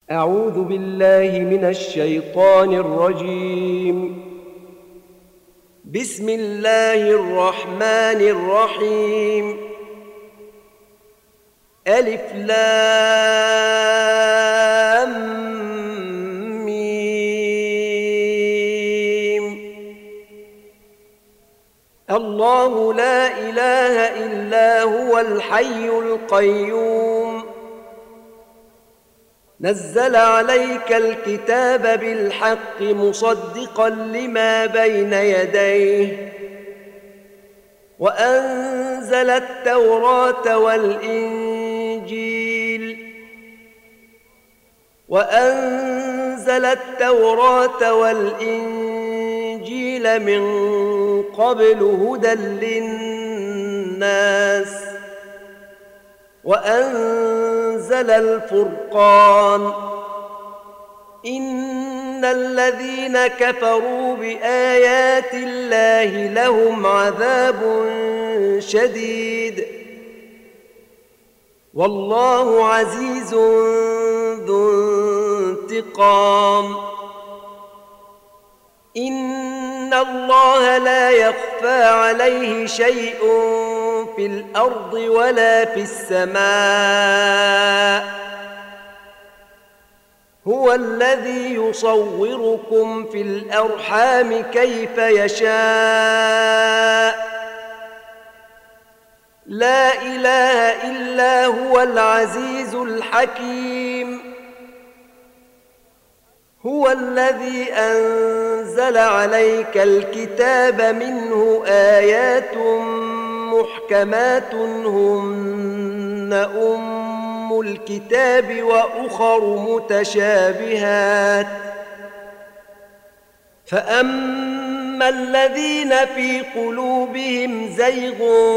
أعوذ بالله من الشيطان الرجيم. بسم الله الرحمن الرحيم. ألف لام ميم. الله لا إله إلا هو الحي القيوم. نزل عليك الكتاب بالحق مصدقا لما بين يديه وأنزل التوراة والإنجيل من قبل هدى للناس وأنزل الفرقان. إن الذين كفروا بآيات الله لهم عذاب شديد والله عزيز ذو انتقام. إن الله لا يخفى عليه شيء في الأرض ولا في السماء. هو الذي يصوركم في الأرحام كيف يشاء. لا إله إلا هو العزيز الحكيم. هو الذي أنزل عليك الكتاب منه آيات محكمات هن أم الكتاب وأخر متشابهات فأما الذين في قلوبهم زيغ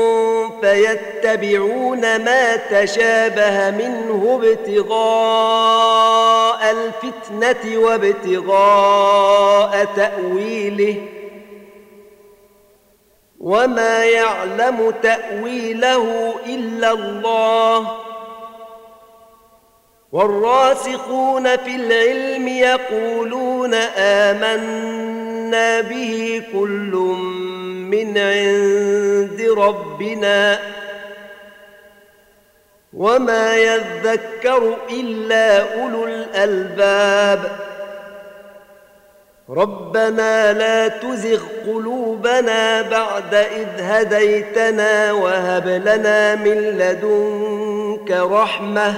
فيتبعون ما تشابه منه ابتغاء الفتنة وابتغاء تأويله وما يعلم تأويله إلا الله. والراسخون في العلم يقولون آمنا به كل من عند ربنا وما يذكر إلا أولو الألباب. ربنا لا تزغ قلوبنا بعد إذ هديتنا وهب لنا من لدنك رحمة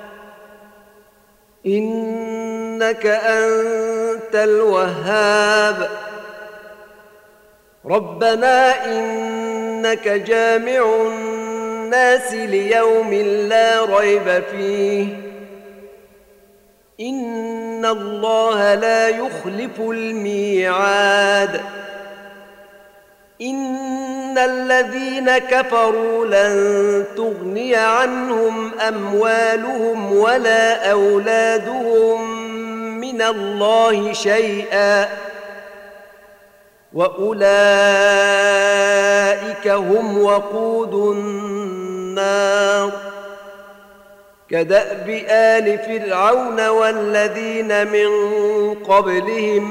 إنك أنت الوهاب. ربنا إنك جامع الناس ليوم لا ريب فيه إن الله لا يخلف الميعاد. إن الذين كفروا لن تغني عنهم أموالهم ولا أولادهم من الله شيئا وأولئك هم وقود النار. كدأب آل فرعون والذين من قبلهم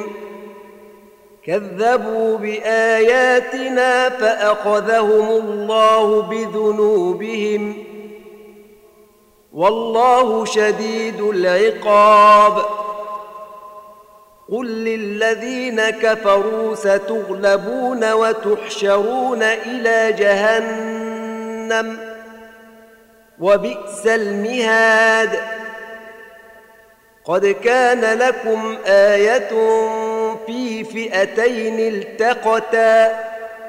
كذبوا بآياتنا فأخذهم الله بذنوبهم والله شديد العقاب. قل للذين كفروا ستغلبون وتحشرون إلى جهنم وبئس المهاد. قد كان لكم آية في فئتين التقتا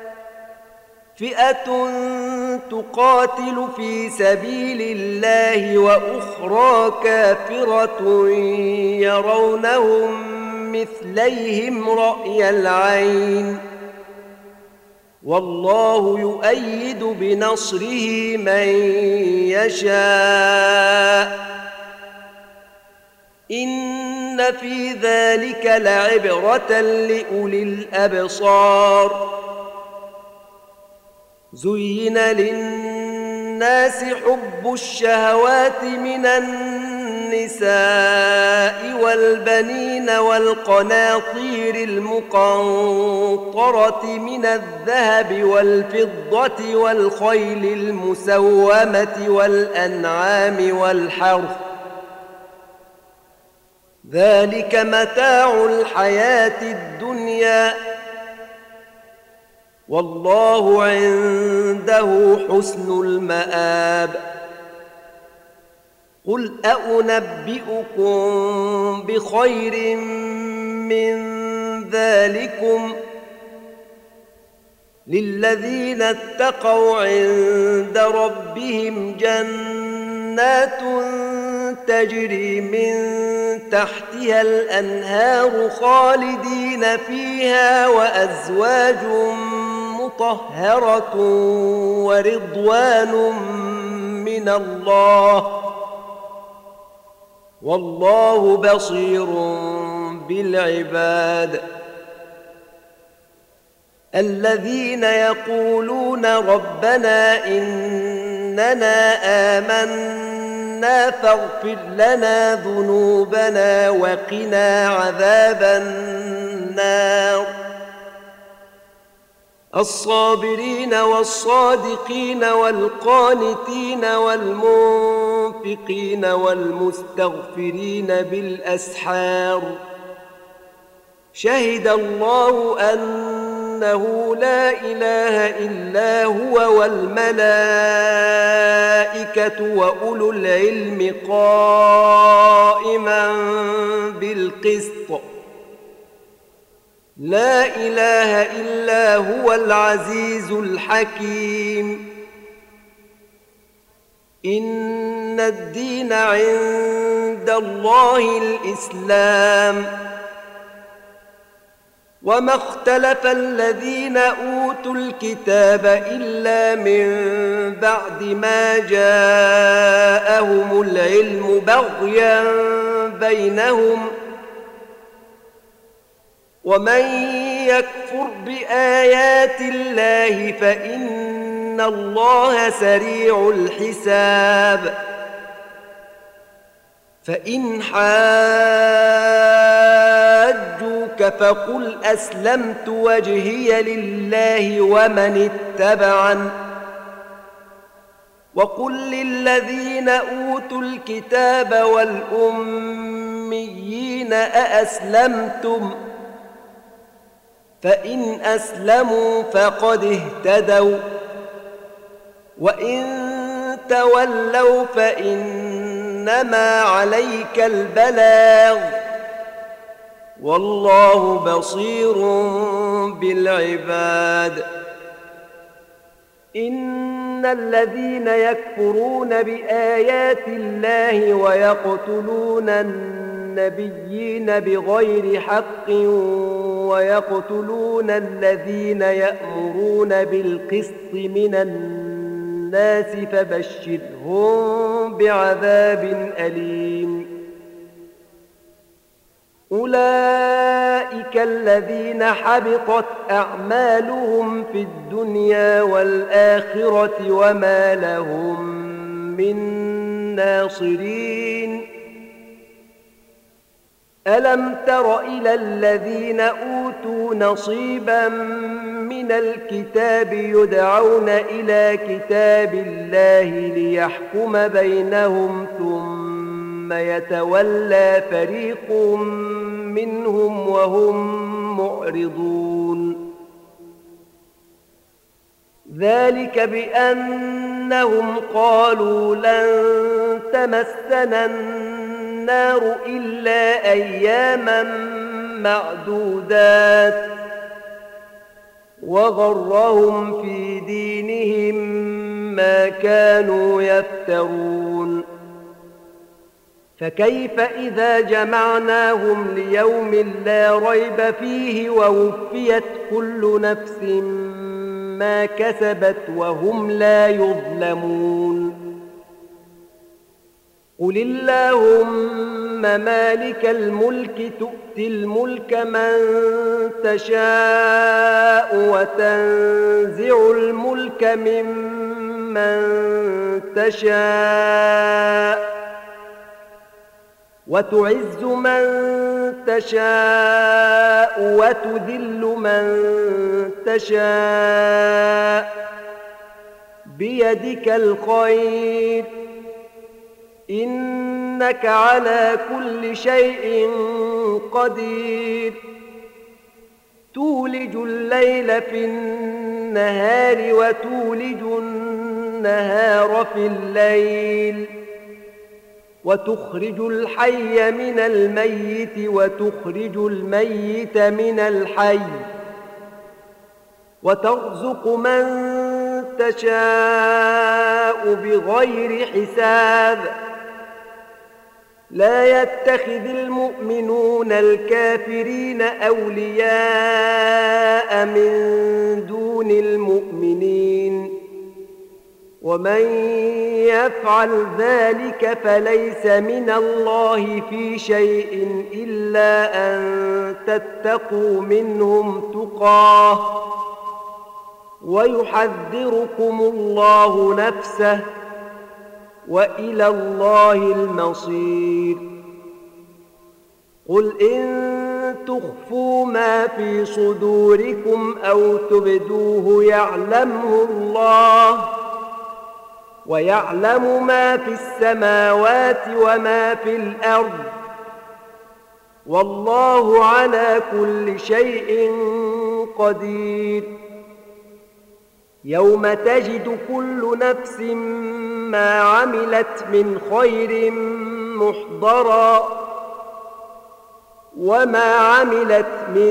فئة تقاتل في سبيل الله وأخرى كافرة يرونهم مثليهم رأي العين والله يؤيد بنصره من يشاء. إن في ذلك لعبرة لأولي الأبصار. زين للناس حب الشهوات من النساء النساء والبنين والقناطير المقنطرة من الذهب والفضة والخيل المسومة والأنعام والحرث ذلك متاع الحياة الدنيا والله عنده حسن المآب قل أنبئكم بخير من ذلكم للذين اتقوا عند ربهم جنات تجري من تحتها الأنهار خالدين فيها وأزواج مطهرة ورضوان من الله والله بصير بالعباد الذين يقولون ربنا إننا آمنا فاغفر لنا ذنوبنا وقنا عذاب النار الصابرين والصادقين والقانتين والمنفقين والمستغفرين بالأسحار شهد الله أنه لا إله إلا هو والملائكة وأولو العلم قائما بالقسط لا إله إلا هو العزيز الحكيم إن الدين عند الله الإسلام وما اختلف الذين أوتوا الكتاب إلا من بعد ما جاءهم العلم بغيا بينهم ومن يكفر بآيات الله فإن الله سريع الحساب فإن حاجوك فقل أسلمت وجهي لله ومن اتبعن وقل للذين أوتوا الكتاب والأميين أأسلمتم فإن أسلموا فقد اهتدوا وإن تولوا فإنما عليك البلاغ والله بصير بالعباد إن الذين يكفرون بآيات الله ويقتلون النبيين بغير حق ويقتلون الذين يأمرون بالقسط من الناس فبشرهم بعذاب أليم أولئك الذين حبطت أعمالهم في الدنيا والآخرة وما لهم من ناصرين ألم تر إلى الذين أوتوا نصيبا من الكتاب يدعون إلى كتاب الله ليحكم بينهم ثم يتولى فريق منهم وهم معرضون ذلك بأنهم قالوا لن تمسنا النار إلا أياما معدودات وغرهم في دينهم ما كانوا يفترون فكيف إذا جمعناهم ليوم لا ريب فيه ووفيت كل نفس ما كسبت وهم لا يظلمون قل اللهم مالك الملك تؤتي الملك من تشاء وتنزع الملك ممن تشاء وتعز من تشاء وتذل من تشاء بيدك الخير إنك على كل شيء قدير تولج الليل في النهار وتولج النهار في الليل وتخرج الحي من الميت وتخرج الميت من الحي وترزق من تشاء بغير حساب لا يتخذ المؤمنون الكافرين أولياء من دون المؤمنين ومن يفعل ذلك فليس من الله في شيء إلا أن تتقوا منهم تقاه ويحذركم الله نفسه وإلى الله المصير قل إن تخفوا ما في صدوركم أو تبدوه يعلمه الله ويعلم ما في السماوات وما في الأرض والله على كل شيء قدير يوم تجد كل نفس ما عملت من خير محضرا وما عملت من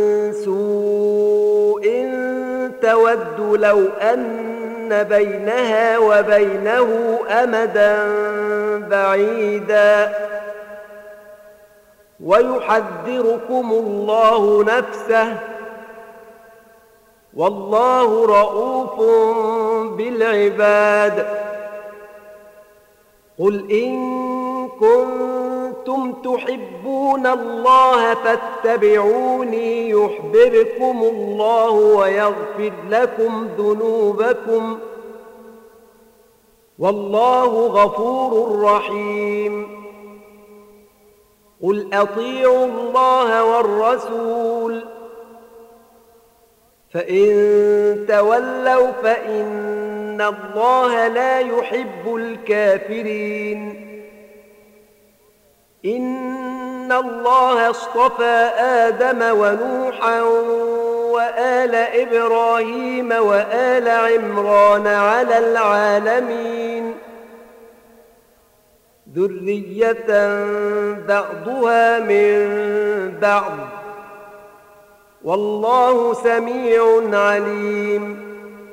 سوء تود لو أن بينها وبينه أمدا بعيدا ويحذركم الله نفسه والله رؤوف بالعباد قل إن كنتم تحبون الله فاتبعوني يحببكم الله ويغفر لكم ذنوبكم والله غفور رحيم قل أطيعوا الله والرسول فإن تولوا فإن الله لا يحب الكافرين إن الله اصطفى آدم ونوحا وآل إبراهيم وآل عمران على العالمين ذرية بعضها من بعض والله سميع عليم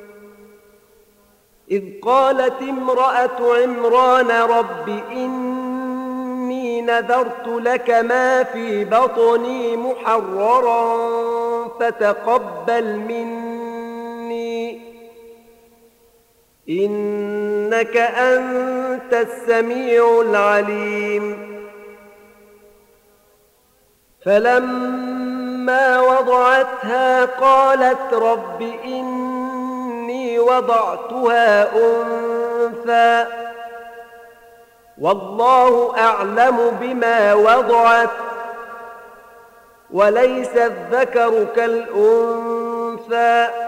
إذ قالت امرأة عمران رب إني نذرت لك ما في بطني محررا فتقبل مني إنك أنت السميع العليم فلما وضعتها قالت رب إني وضعتها أنثى والله أعلم بما وضعت وليس الذكر كالأنثى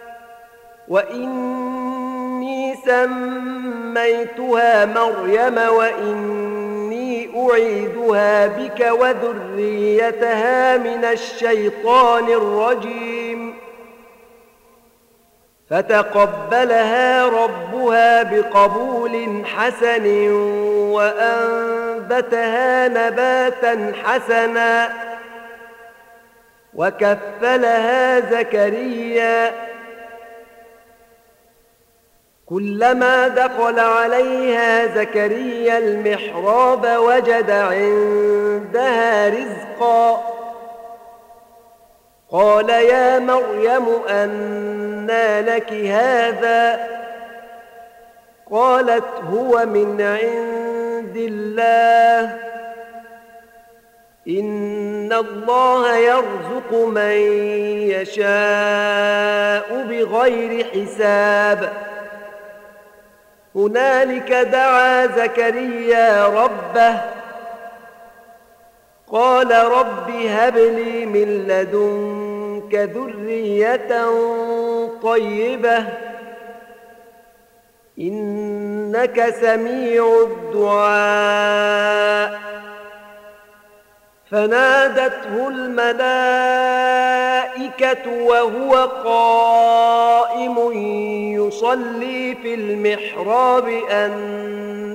وإني سميتها مريم وإني أعيذها بك وذريتها من الشيطان الرجيم فتقبلها ربها بقبول حسن وأنبتها نباتا حسنا وكفلها زكريا كلما دخل عليها زكريا المحراب وجد عندها رزقا قال يا مريم أنى لك هذا قالت هو من عند الله إن الله يرزق من يشاء بغير حساب هنالك دعا زكريا ربه قال رب هب لي من لدنك ذرية طيبة إنك سميع الدعاء فنادته الملائكة وهو قائم يصلي في المحراب أن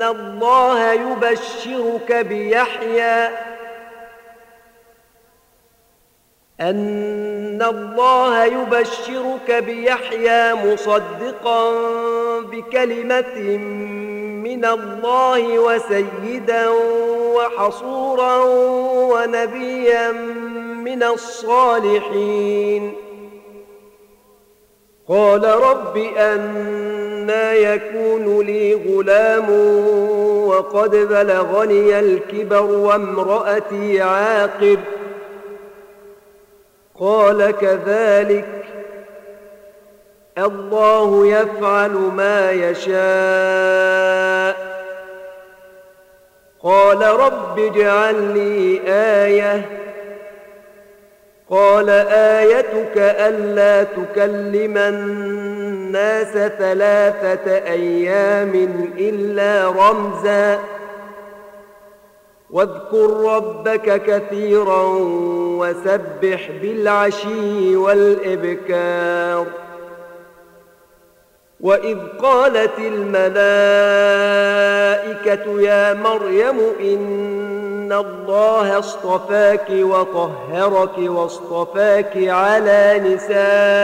الله يبشرك بيحيى مصدقا بكلمة من الله وسيدا وحصورا ونبيا من الصالحين قال رب أنى يكون لي غلام وقد بلغني الكبر وامرأتي عاقر قال كذلك الله يفعل ما يشاء قال رب اجعل لي آية قال آيتك ألا تكلم الناس 3 أيام إلا رمزا واذكر ربك كثيرا وسبح بالعشي والإبكار وإذ قالت الملائكة يا مريم إن الله اصطفاك وطهرك واصطفاك على نساء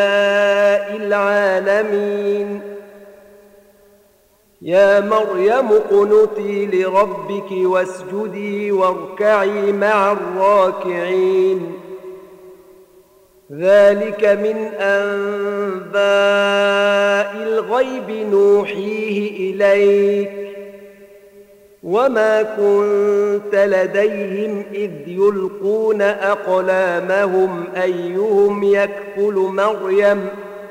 العالمين يا مريم اقنتي لربك واسجدي واركعي مع الراكعين ذلك من أنباء الغيب نوحيه إليك وما كنت لديهم إذ يلقون أقلامهم أيهم يكفل مريم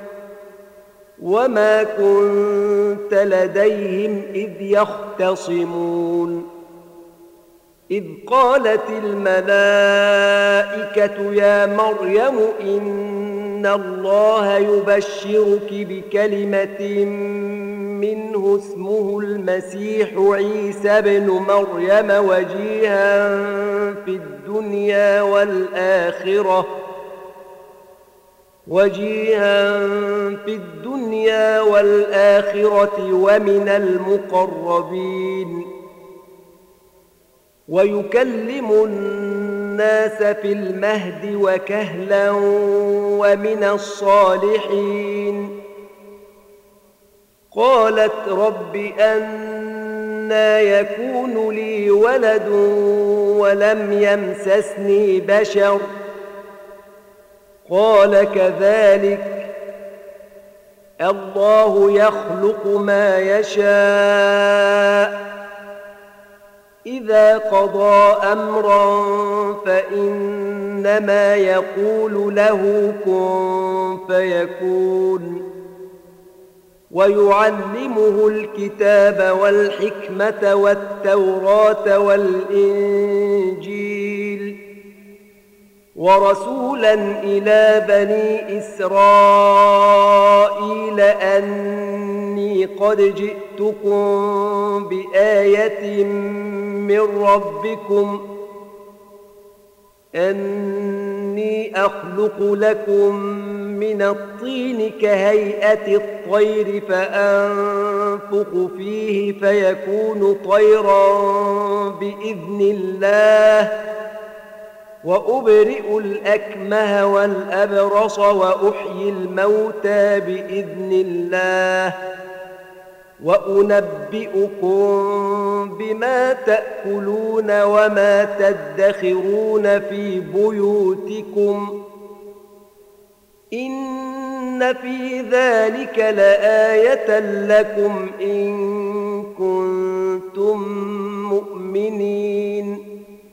وما كنت لديهم إذ يختصمون إذ قالت الملائكة يا مريم إن الله يبشرك بكلمة منه اسمه المسيح عيسى بن مريم وجيها في الدنيا والآخرة ومن المقربين ويكلم الناس في المهد وكهلا ومن الصالحين قالت رب أنى يكون لي ولد ولم يمسسني بشر قال كذلك الله يخلق ما يشاء إذا قضى أمرا فإنما يقول له كن فيكون ويعلمه الكتاب والحكمة والتوراة والإنجيل ورسولا إلى بني إسرائيل أني قد جئتكم بآية من ربكم أني أخلق لكم من الطين كهيئة الطير فأنفخ فيه فيكون طيرا بإذن الله وأبرئ الأكمه والأبرص وأحيي الموتى بإذن الله وأنبئكم بما تأكلون وما تدخرون في بيوتكم إن في ذلك لآية لكم إن كنتم مؤمنين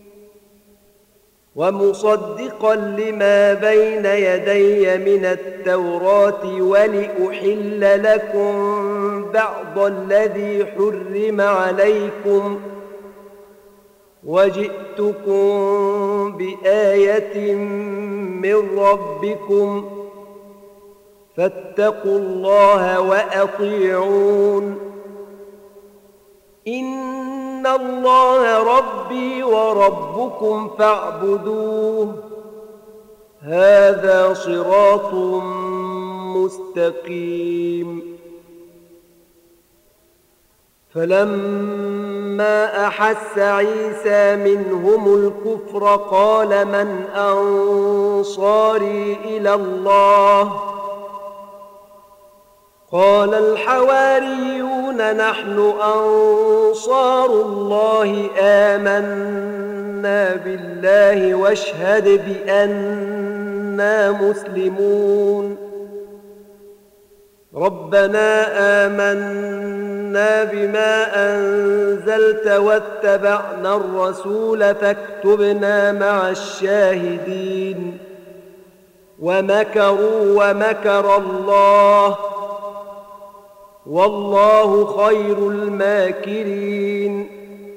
ومصدقا لما بين يدي من التوراة ولأحل لكم بعض الذي حرم عليكم وجئتكم بآية من ربكم فاتقوا الله وأطيعون إن الله ربي وربكم فاعبدوه هذا صراط مستقيم فلما أحس عيسى منهم الكفر قال من أنصاري إلى الله قال الحواريون نحن أنصار الله آمنا بالله واشهد بأننا مسلمون ربنا آمنا بما أنزلت واتبعنا الرسول فاكتبنا مع الشاهدين ومكروا ومكر الله والله خير الماكرين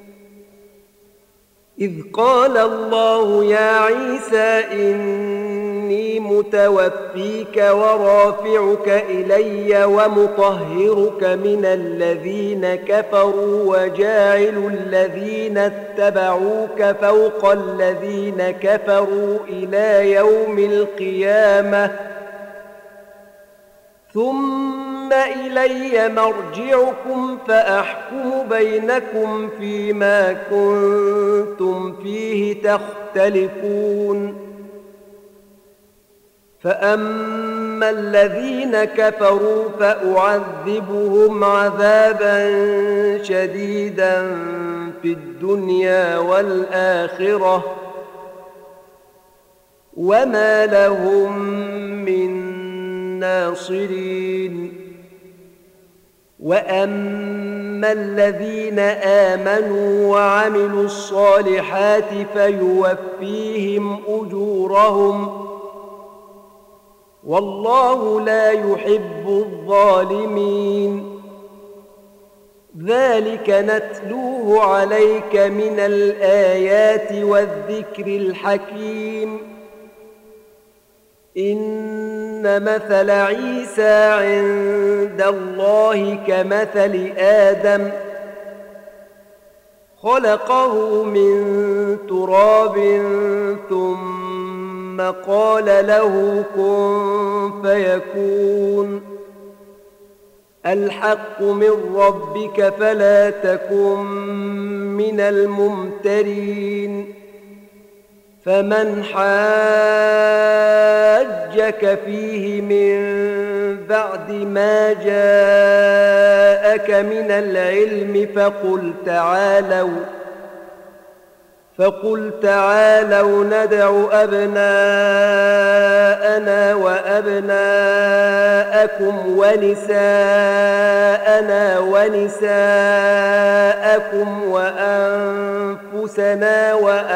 إذ قال الله يا عيسى إني متوفيك ورافعك إلي ومطهرك من الذين كفروا وجاعل الذين اتبعوك فوق الذين كفروا إلى يوم القيامة ثم إلي مرجعكم فأحكم بينكم فيما كنتم فيه تختلفون فأما الذين كفروا فأعذبهم عذابا شديدا في الدنيا والآخرة وما لهم من ناصرين وأما الذين آمنوا وعملوا الصالحات فيوفيهم أجورهم والله لا يحب الظالمين ذلك نتلوه عليك من الآيات والذكر الحكيم إن مثل عيسى عند الله كمثل آدم خلقه من تراب ثم قال له كن فيكون الحق من ربك فلا تكن من الممترين فمن حاجك فيه من بعد ما جاءك من العلم فقل تعالوا ندع أبناءنا وأبناءكم ونساءنا ونساءكم وأنفسنا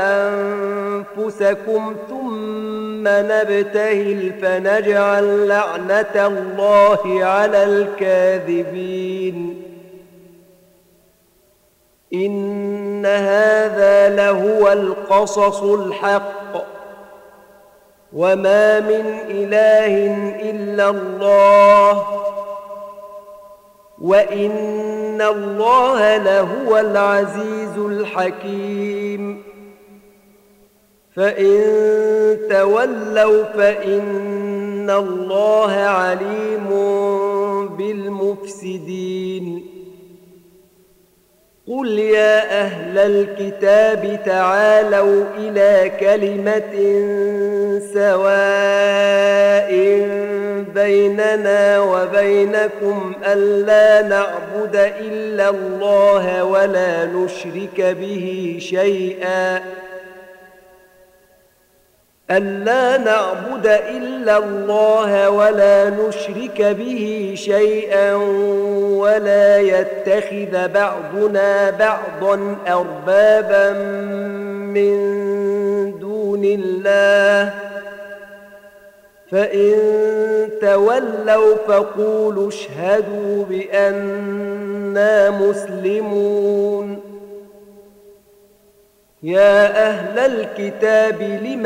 وأنفسكم ثم نبتهل فنجعل لعنة الله على الكاذبين إن هذا لهو القصص الحق وما من إله إلا الله وإن الله لهو العزيز الحكيم فإن تولوا فإن الله عليم بالمفسدين قل يا أهل الكتاب تعالوا إلى كلمة سواء بيننا وبينكم ألا نعبد إلا الله ولا نشرك به شيئا ولا يتخذ بعضنا بعضا أربابا من دون الله فإن تولوا فقولوا اشهدوا بأننا مسلمون يا أهل الكتاب لم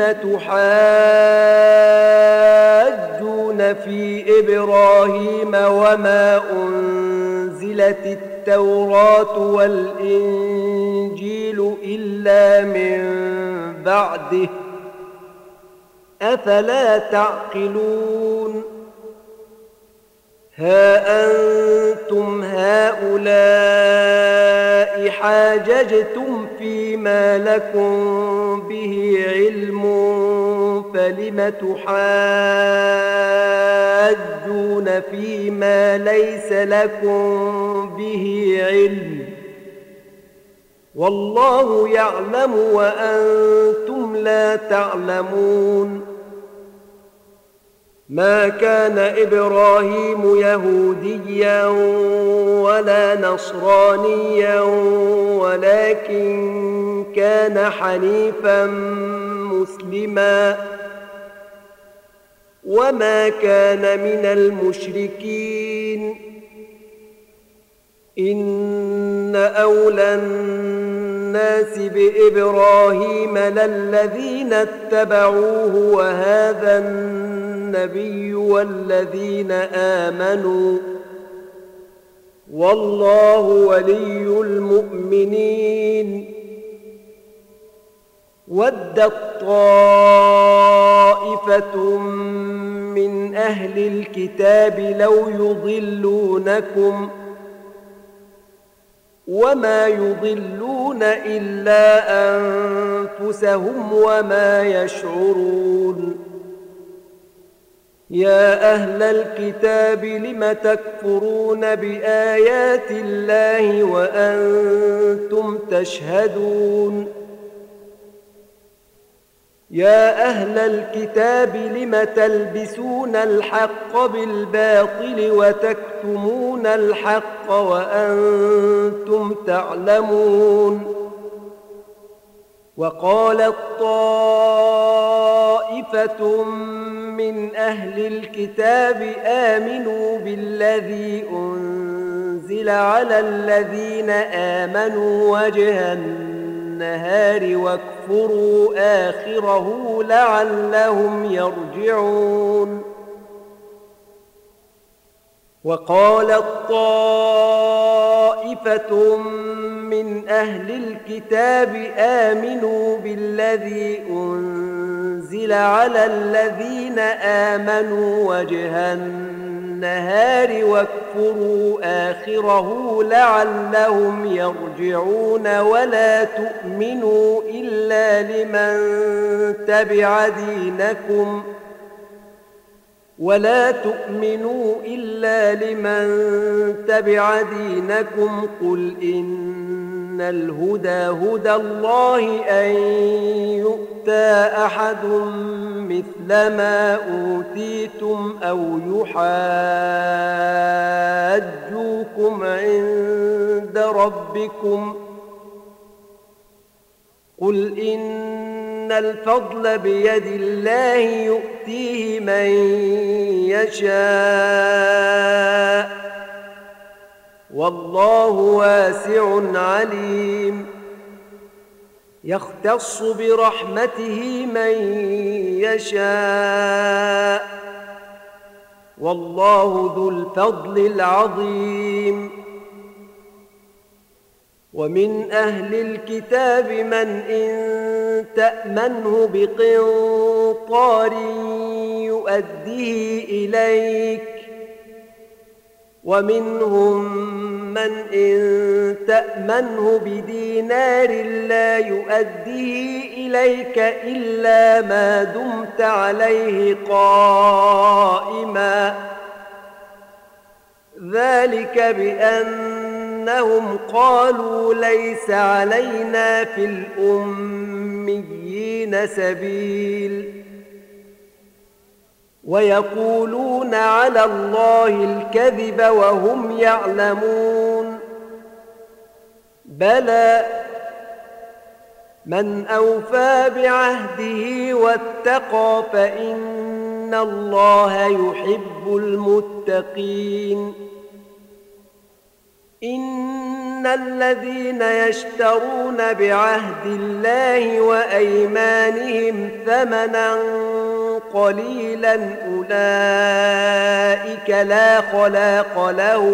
تحاجون في إبراهيم وما أنزلت التوراة والإنجيل إلا من بعده أفلا تعقلون ها أنتم هؤلاء حاججتم فيما لكم به علم فلم تحاجون فيما ليس لكم به علم والله يعلم وأنتم لا تعلمون ما كان إبراهيم يهوديا ولا نصرانيا ولكن كان حنيفا مسلما وما كان من المشركين إن أولى الناس بإبراهيم للذين اتبعوه وهذا النبي والذين آمنوا والله ولي المؤمنين ودت طائفة من أهل الكتاب لو يضلونكم وما يضلون إلا أنفسهم وما يشعرون يا أهل الكتاب لم تكفرون بآيات الله وأنتم تشهدون يا أهل الكتاب لم تلبسون الحق بالباطل وتكتمون الحق وأنتم تعلمون وقالت طائفة من أهل الكتاب آمنوا بالذي أنزل على الذين آمنوا وجه النهار واكفروا آخره لعلهم يرجعون وقالت طائفة من أهل الكتاب آمنوا بالذي أنزل على الذين آمنوا وجه النهار واكفروا آخره لعلهم يرجعون ولا تؤمنوا إلا لمن تبع دينكم قل إن الهدى هدى الله أن يؤتى أحد مثل ما أوتيتم أو يحاجوكم عند ربكم قل إن الفضل بيد الله يؤتيه من يشاء والله واسع عليم يختص برحمته من يشاء والله ذو الفضل العظيم ومن أهل الكتاب من إن تأمنه بقنطار يؤديه إليك ومنهم من إن تأمنه بدينار لا يؤديه إليك إلا ما دمت عليه قائما ذلك بأنهم قالوا ليس علينا في الأميين سبيل ويقولون على الله الكذب وهم يعلمون بلى من أوفى بعهده واتقى فإن الله يحب المتقين إن الذين يشترون بعهد الله وأيمانهم ثمنا قليلا أولئك لا خلاق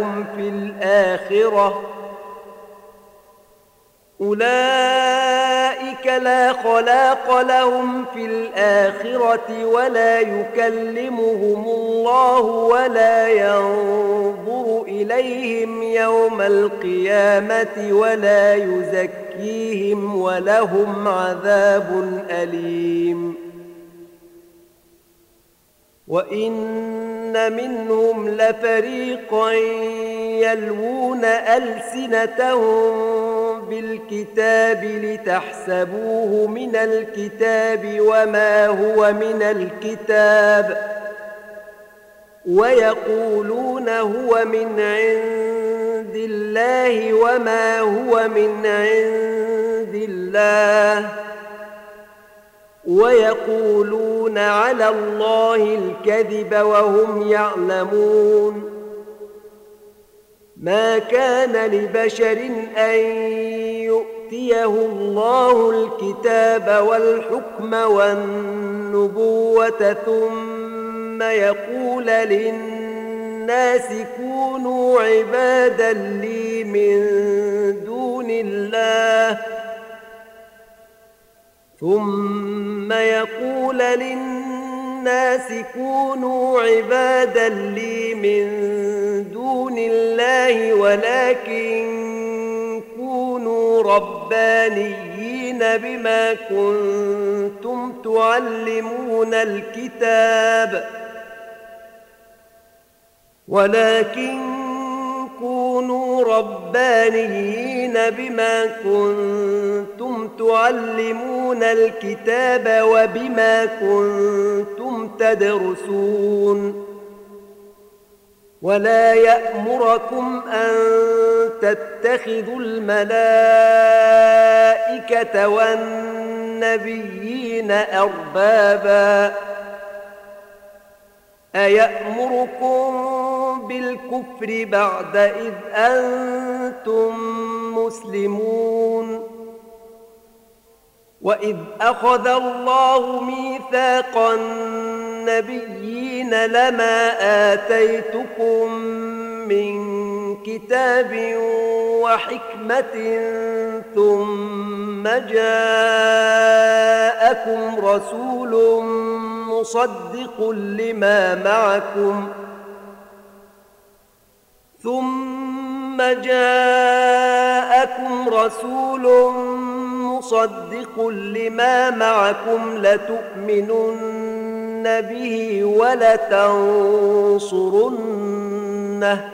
لهم في الآخرة ولا يكلمهم الله ولا ينظر إليهم يوم القيامة ولا يزكيهم ولهم عذاب أليم. وإن منهم لفريقا يلوون ألسنتهم بالكتاب لتحسبوه من الكتاب وما هو من الكتاب ويقولون هو من عند الله وما هو من عند الله ويقولون على الله الكذب وهم يعلمون. ما كان لبشر أن يؤتيه الله الكتاب والحكم والنبوة ثم يقول للناس كونوا عبادا لي من دون الله ولكن كونوا ربانيين بما كنتم تعلمون الكتاب وبما كنتم تدرسون. ولا يأمركم أن تتخذوا الملائكة والنبيين أربابا أيأمركم بالكفر بعد إذ أنتم مسلمون. وإذ أخذ الله ميثاق النبيين لما آتيتكم من كتاب وحكمة ثم جاءكم رسول مصدق لما معكم لتؤمنن به ولتنصرنه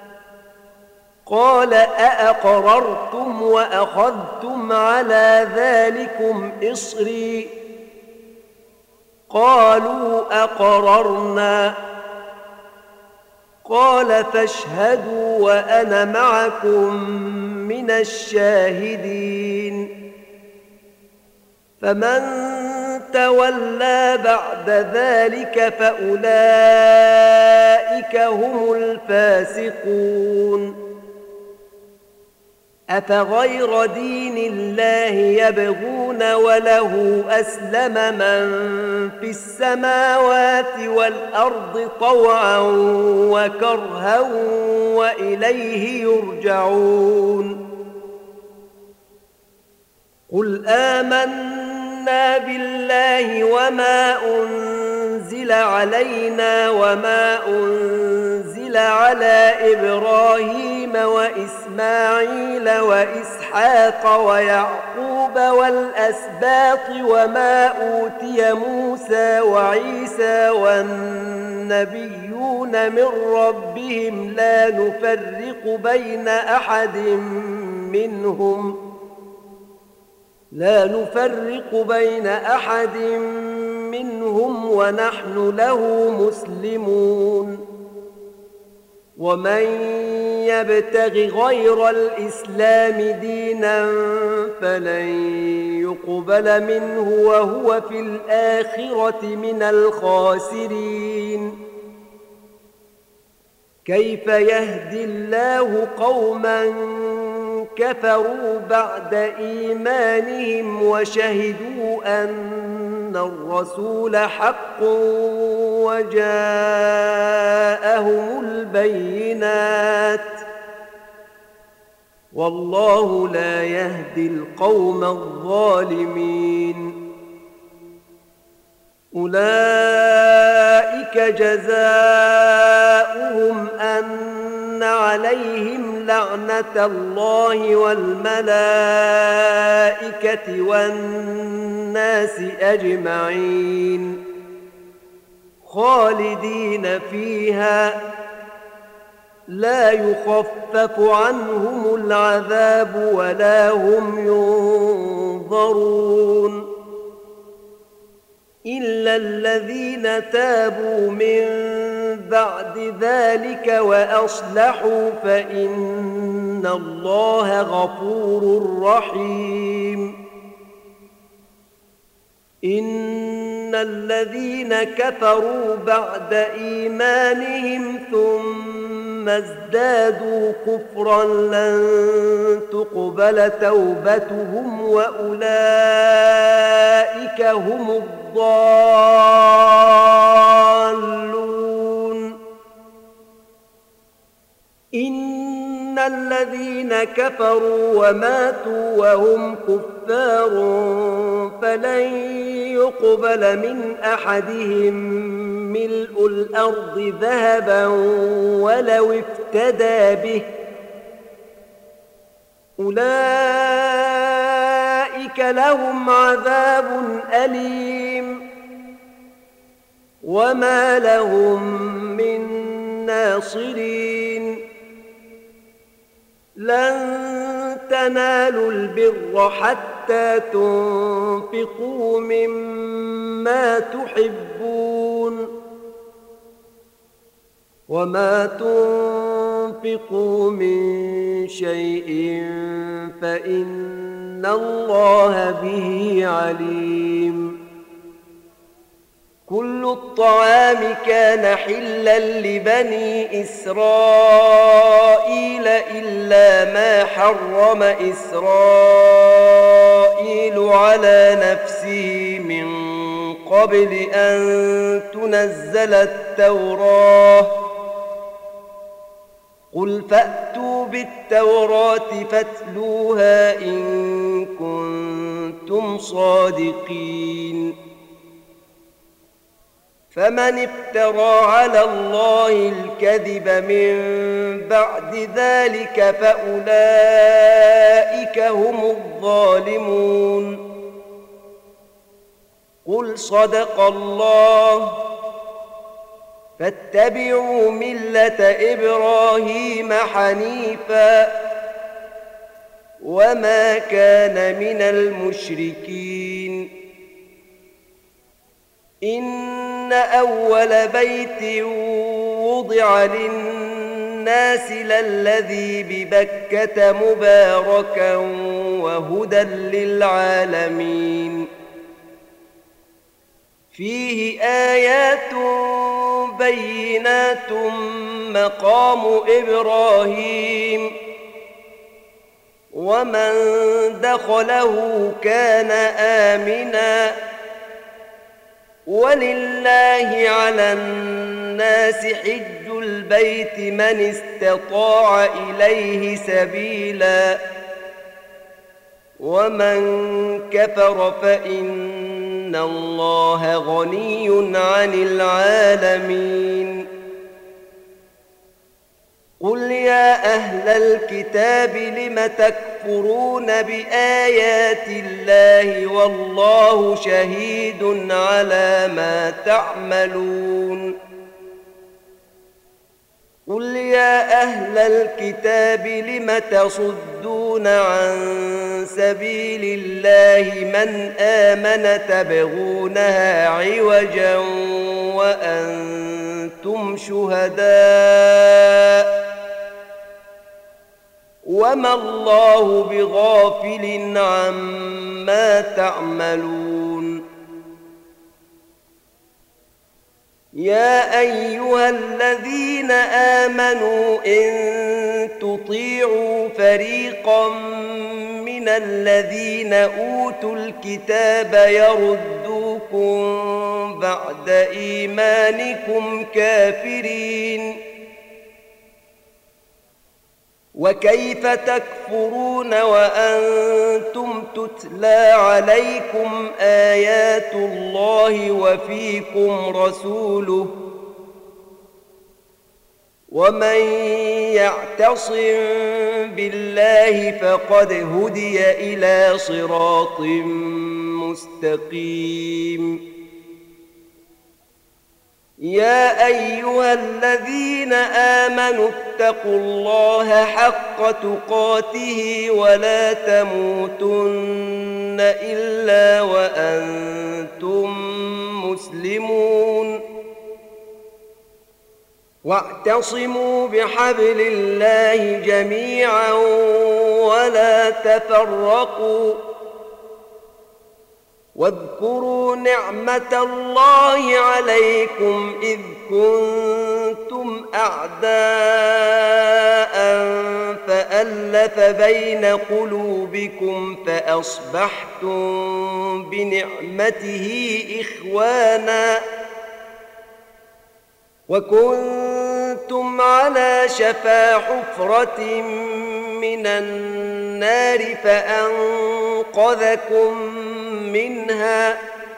قال أأقررتم وأخذتم على ذلكم إصري قالوا أقررنا قال فاشهدوا وأنا معكم من الشاهدين. فمن تولى بعد ذلك فأولئك هم الفاسقون. أفغير دين الله يبغون وله أسلم من في السماوات والأرض طوعا وكرها وإليه يرجعون. قل آمنا بالله وما أنزل علينا وما أنزل على إبراهيم وإسماعيل وإسحاق ويعقوب والأسباط وما أوتي موسى وعيسى والنبيون من ربهم لا نفرق بين أحد منهم ونحن له مسلمون. ومن يبتغ غير الإسلام دينا فلن يقبل منه وهو في الآخرة من الخاسرين. كيف يهدي الله قوما كفروا بعد إيمانهم وشهدوا أن الرسول حق وجاءهم البينات والله لا يهدي القوم الظالمين أولئك جزاؤهم أن عليهم لعنة الله والملائكة والناس أجمعين خالدين فيها لا يخفف عنهم العذاب ولا هم ينظرون إلا الذين تابوا من بعد ذلك وأصلحوا فإن الله غفور رحيم إن الذين كفروا بعد إيمانهم ثم ازدادوا كفرا لن تقبل توبتهم وأولئك هم الضالون إن الذين كفروا وماتوا وهم كفار فلن يقبل من أحدهم ملء الأرض ذهبا ولو افتدى به أولئك لهم عذاب أليم وما لهم من ناصرين لن تنالوا البر حتى تنفقوا مما تحبون وما تنفقوا من شيء فإن الله به عليم كل الطعام كان حلا لبني إسرائيل إلا ما حرم إسرائيل على نفسه من قبل أن تنزل التوراة قل فأتوا بالتوراة فاتلوها إن كنتم صادقين فمن افترى على الله الكذب من بعد ذلك فأولئك هم الظالمون قل صدق الله فاتبعوا ملة إبراهيم حنيفا وما كان من المشركين إن أول بيت وضع للناس للذي ببكة مباركا وهدى للعالمين فيه آيات بينات مقام إبراهيم ومن دخله كان آمنا ولله على الناس حج البيت من استطاع إليه سبيلا ومن كفر فإن الله غني عن العالمين قل يا أهل الكتاب لم تكفرون بآيات الله والله شهيد على ما تعملون قل يا أهل الكتاب لم تصدون عن سبيل الله من آمن تبغونها عوجا وأنتم شهداء وما الله بغافل عما تعملون يا أيها الذين آمنوا إن تطيعوا فريقا من الذين أوتوا الكتاب يردوكم بعد إيمانكم كافرين وكيف تكفرون وأنتم تتلى عليكم آيات الله وفيكم رسوله ومن يعتصم بالله فقد هدي إلى صراط مستقيم يا أيها الذين آمنوا اتقوا الله حق تقاته ولا تموتن إلا وأنتم مسلمون واعتصموا بحبل الله جميعا ولا تفرقوا واذكروا نعمة الله عليكم إذ كنتم أعداء فألف بين قلوبكم فأصبحتم بنعمته إخوانا وكنتم على شفا حفرة من النار فأنقذكم منها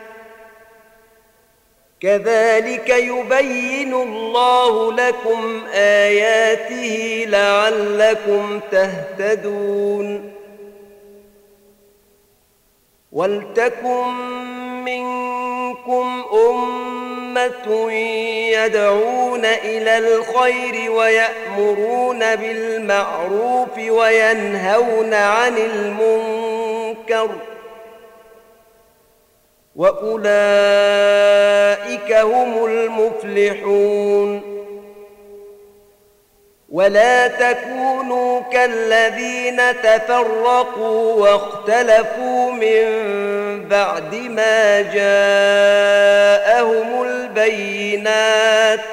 كذلك يبين الله لكم آياته لعلكم تهتدون ولتكن منكم أمة يدعون إلى الخير ويأمرون بالمعروف وينهون عن المنكر وأولئك هم المفلحون ولا تكونوا كالذين تفرقوا واختلفوا من بعد ما جاءهم البينات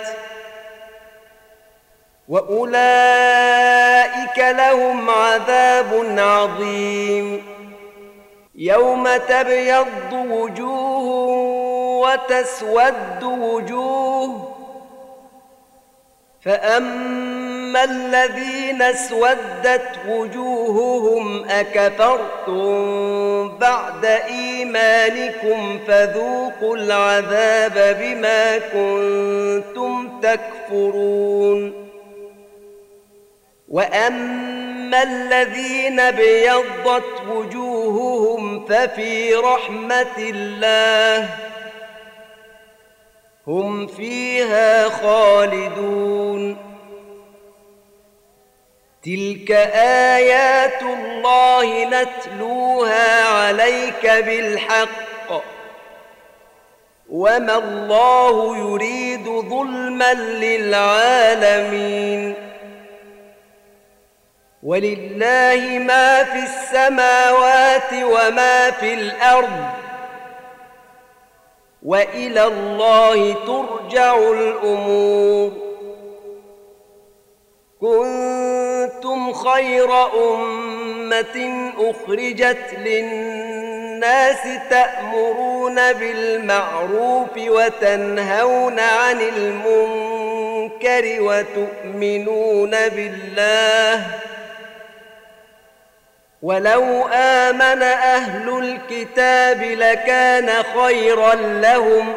وأولئك لهم عذاب عظيم يوم تبيض وجوه وتسود وجوه فأما الذين اسودت وجوههم أكفرتم بعد إيمانكم فذوقوا العذاب بما كنتم تكفرون وأما الذين ابيضت وجوههم ففي رحمة الله هم فيها خالدون تلك آيات الله نتلوها عليك بالحق وما الله يريد ظلما للعالمين ولله ما في السماوات وما في الأرض وإلى الله ترجع الأمور كنتم خير أمة أخرجت للناس تأمرون بالمعروف وتنهون عن المنكر وتؤمنون بالله ولو آمن أهل الكتاب لكان خيرا لهم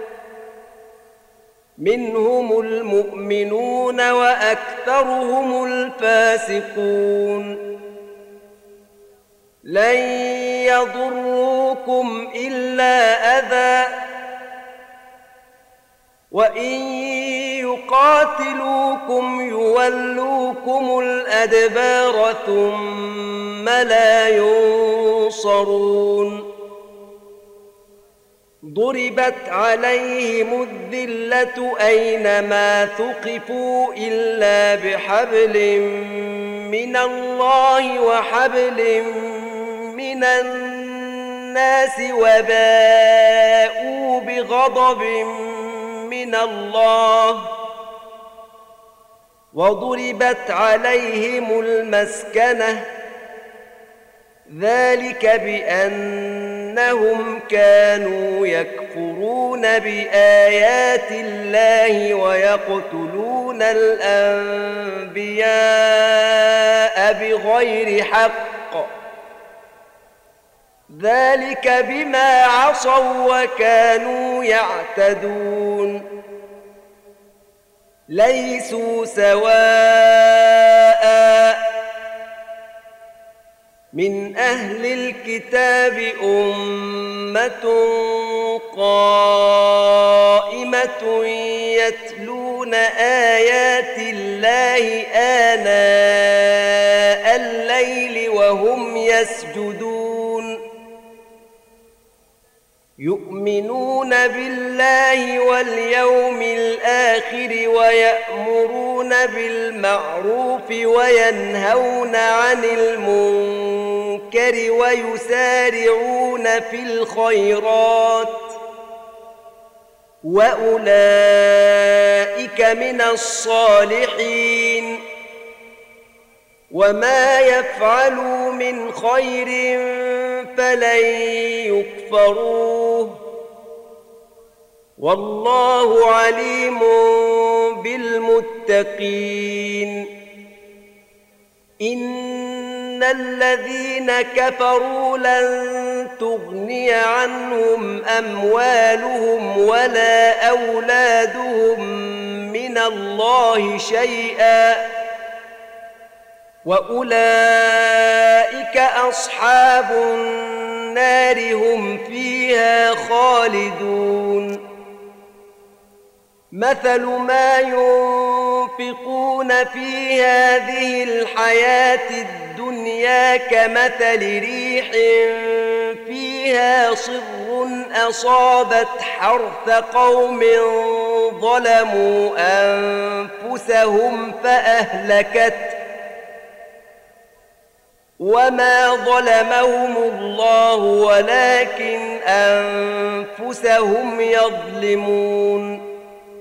منهم المؤمنون وأكثرهم الفاسقون لن يضروكم إلا أذى وإن يقاتلوكم يولوكم الأدبار ثم لا ينصرون ضربت عليهم الذلة أينما ثقفوا إلا بحبل من الله وحبل من الناس وباءوا بغضب من الله وضربت عليهم المسكنة ذلك بأنهم كانوا يكفرون بآيات الله ويقتلون الأنبياء بغير حق ذلك بما عصوا وكانوا يعتدون ليسوا سواء من أهل الكتاب أمة قائمة يتلون آيات الله آناء الليل وهم يسجدون يؤمنون بالله واليوم الآخر ويأمرون بالمعروف وينهون عن المنكر ويسارعون في الخيرات وأولئك من الصالحين وما يفعلوا من خير فلن يكفروه والله عليم بالمتقين إن الذين كفروا لن تغني عنهم أموالهم ولا أولادهم من الله شيئا وأولئك أصحاب النار هم فيها خالدون مثل ما ينفقون في هذه الحياة الدنيا كمثل ريح فيها صر أصابت حرث قوم ظلموا أنفسهم فأهلكته وما ظلمهم الله ولكن أنفسهم يظلمون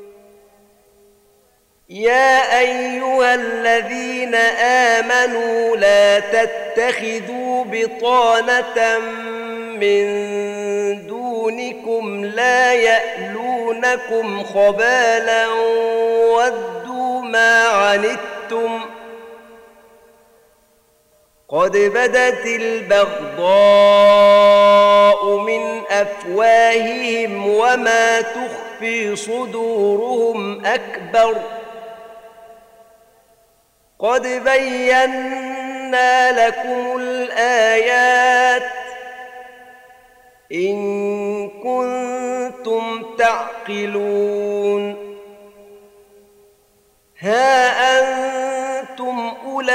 يا أيها الذين آمنوا لا تتخذوا بطانة من دونكم لا يألونكم خبالا ودوا ما عنتم قد بدت البغضاء من أفواههم وما تخفي صدورهم أكبر قد بينا لكم الآيات إن كنتم تعقلون ها أنتم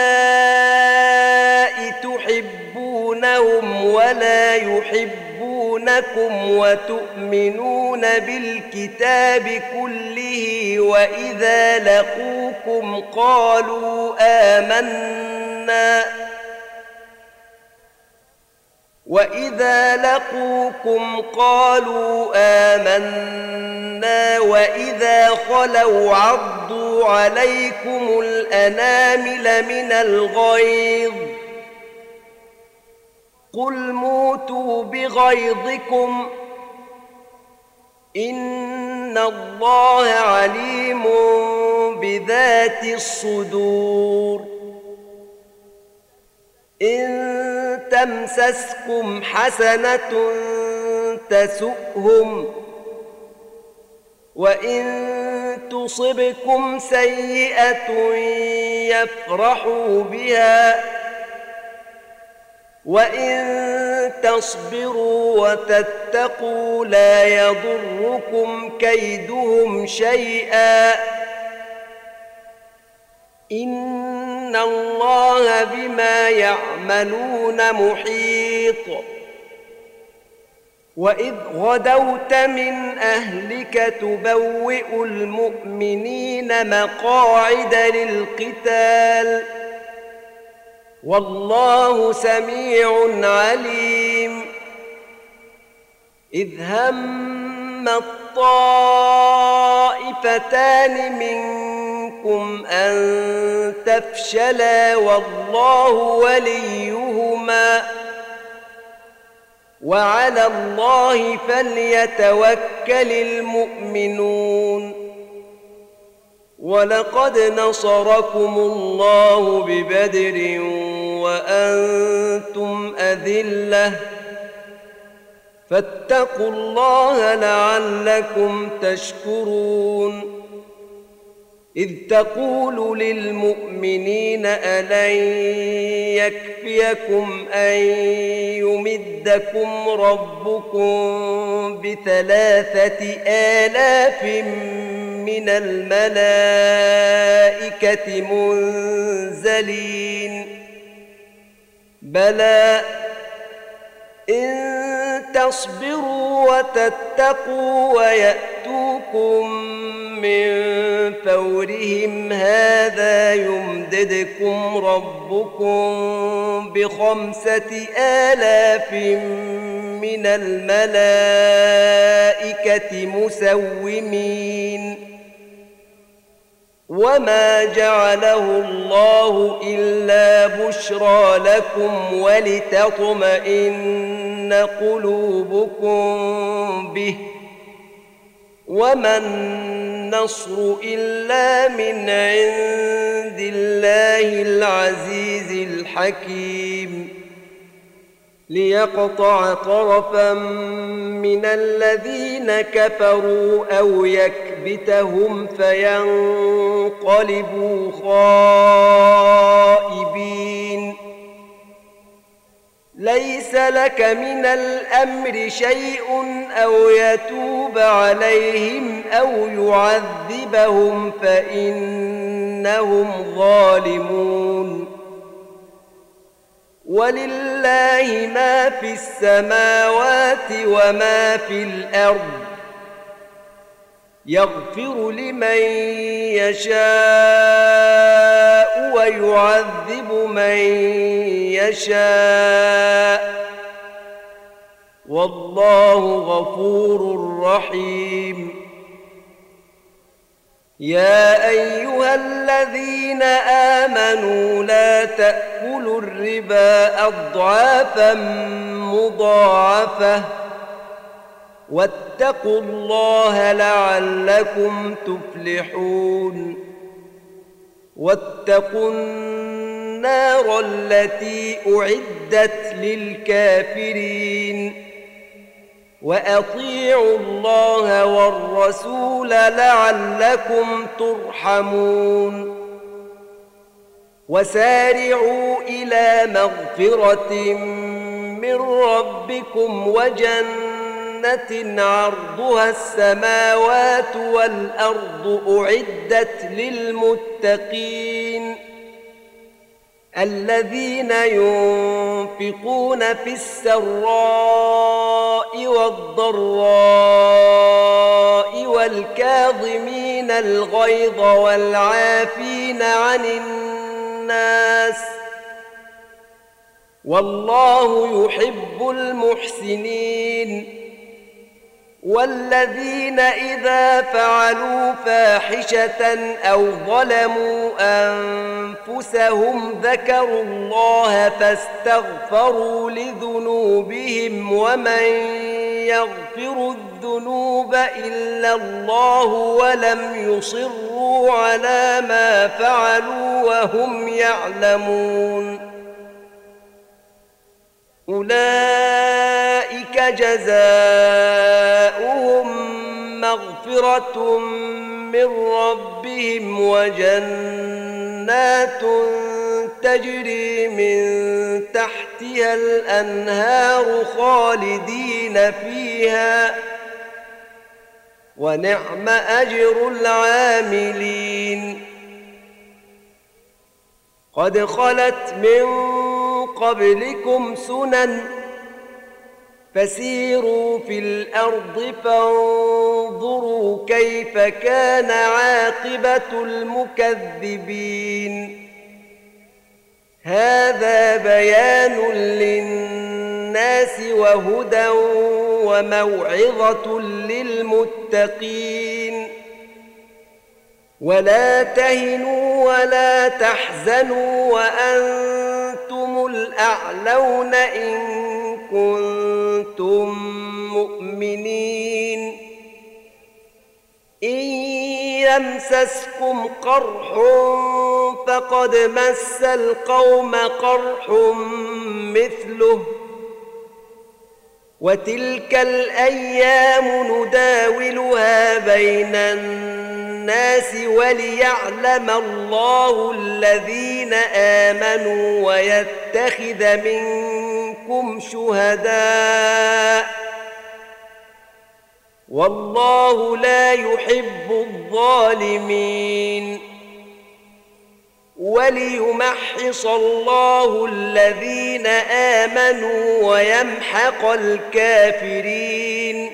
أولئك تحبونهم ولا يحبونكم وتؤمنون بالكتاب كله وإذا لقوكم قالوا آمنا وإذا خلوا عضوا عليكم الأنامل من الغيظ قل موتوا بغيظكم إن الله عليم بذات الصدور إن تمسسكم حسنة تسؤهم وإن تصبكم سيئة يفرحوا بها وإن تصبروا وتتقوا لا يضركم كيدهم شيئا إن الله بما يعملون محيط وإذ غدوت من أهلك تبوئ المؤمنين مقاعد للقتال والله سميع عليم إذ هم الطائفتان طائفتان منكم أن تفشلا والله وليهما وعلى الله فليتوكل المؤمنون ولقد نصركم الله ببدر وأنتم أذلة فاتقوا الله لعلكم تشكرون إذ تقول للمؤمنين ألن يكفيكم أن يمدكم ربكم ب3,000 من الملائكة منزلين بلى إن تصبروا وتتقوا ويأتوكم من فورهم هذا يمددكم ربكم ب5,000 من الملائكة مسومين وما جعله الله إلا بشرى لكم ولتطمئن قلوبكم به وما النصر إلا من عند الله العزيز الحكيم ليقطع طرفا من الذين كفروا أو يكبتهم فينقلبوا خائبين ليس لك من الأمر شيء أو يتوب عليهم أو يعذبهم فإنهم ظالمون ولله ما في السماوات وما في الأرض يغفر لمن يشاء ويعذب من يشاء والله غفور رحيم يا أيها الذين آمنوا لا تأكلوا الربا أضعافا مضاعفة واتقوا الله لعلكم تفلحون واتقوا النار التي أعدت للكافرين وأطيعوا الله والرسول لعلكم ترحمون وسارعوا إلى مغفرة من ربكم وجنة عرضها السماوات والأرض أعدت للمتقين الذين ينفقون في السراء والضراء والكاظمين الغيظ والعافين عن الناس والله يحب المحسنين والذين إذا فعلوا فاحشة أو ظلموا أنفسهم ذكروا الله فاستغفروا لذنوبهم ومن يغفر الذنوب إلا الله ولم يصروا على ما فعلوا وهم يعلمون أولئك جزاؤهم مغفرة من ربهم وجنات تجري من تحتها الأنهار خالدين فيها ونعم أجر العاملين قد خلت من قبلكم سنن فسيروا في الأرض فانظروا كيف كان عاقبة المكذبين هذا بيان للناس وهدى وموعظة للمتقين ولا تهنوا ولا تحزنوا وأنتم الأعلون إن كنتم مؤمنين إن يمسسكم قرح فقد مس القوم قرح مثله وتلك الأيام نداولها بين الناس وليعلم الله الذين آمنوا ويتخذ منكم شهداء والله لا يحب الظالمين وليمحص الله الذين آمنوا ويمحق الكافرين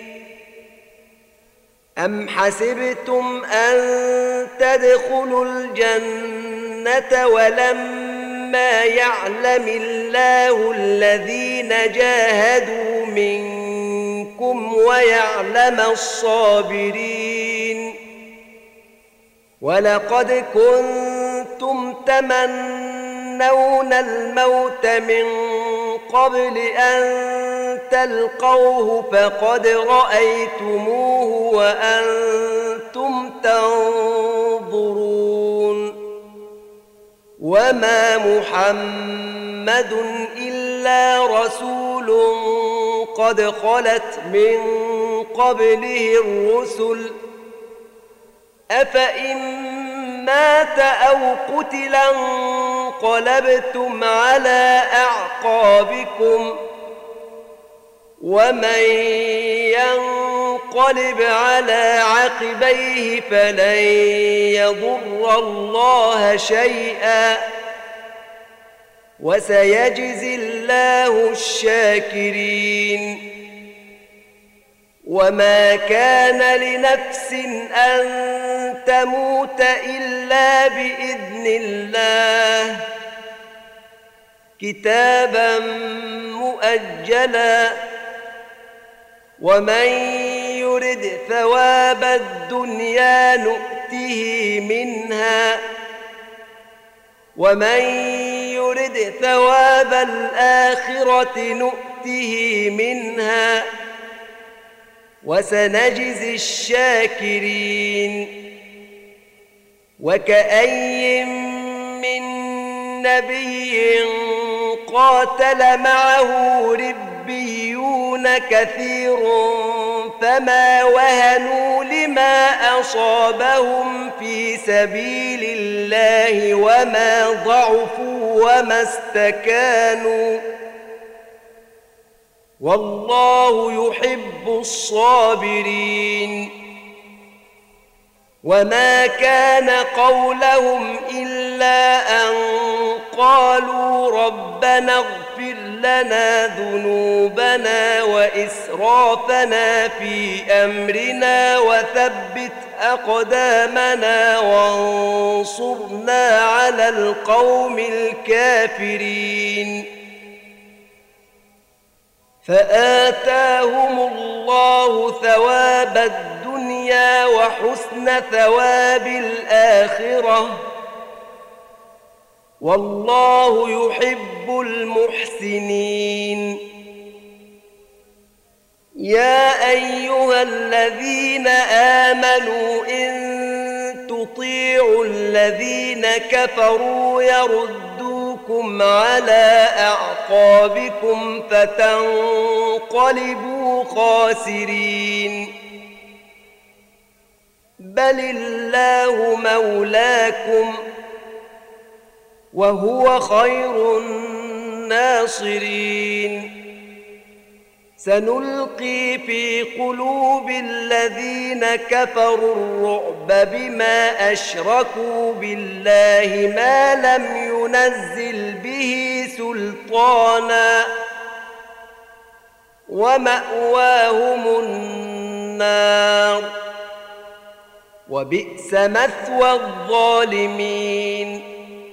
أم حسبتم أن تدخلوا الجنة ولما يعلم الله الذين جاهدوا منكم ويعلم الصابرين ولقد كنتم تمنون الموت من قبل أن تلقوه فقد رأيتموه وأنتم تنظرون وما محمد إلا رسول قد خلت من قبله الرسل أفإن مات أو قتلا انقلبتم على أعقابكم ومن ينقلب على عقبيه فلن يضر الله شيئا وسيجزي الله الشاكرين وما كان لنفس أن تموت إلا بإذن الله كتابا مؤجلا ومن يرد ثواب الدنيا نؤته منها ومن يرد ثواب الآخرة نؤته منها وسنجزي الشاكرين وكأي من نبي قاتل معه ربيون كثير فما وهنوا لما أصابهم في سبيل الله وما ضعفوا وما استكانوا والله يحب الصابرين وما كان قولهم إلا أن قالوا ربنا اغفر لنا ذنوبنا وإسرافنا في أمرنا وثبت أقدامنا وانصرنا على القوم الكافرين فآتاهم الله ثواب الدنيا وحسن ثواب الآخرة والله يحب المحسنين يا أيها الذين آمنوا إن تطيعوا الذين كفروا يردوكم على أعقابكم فتنقلبوا خاسرين بل الله مولاكم وهو خير الناصرين سنلقي في قلوب الذين كفروا الرعب بما أشركوا بالله ما لم ينزل به سلطانا ومأواهم النار وبئس مثوى الظالمين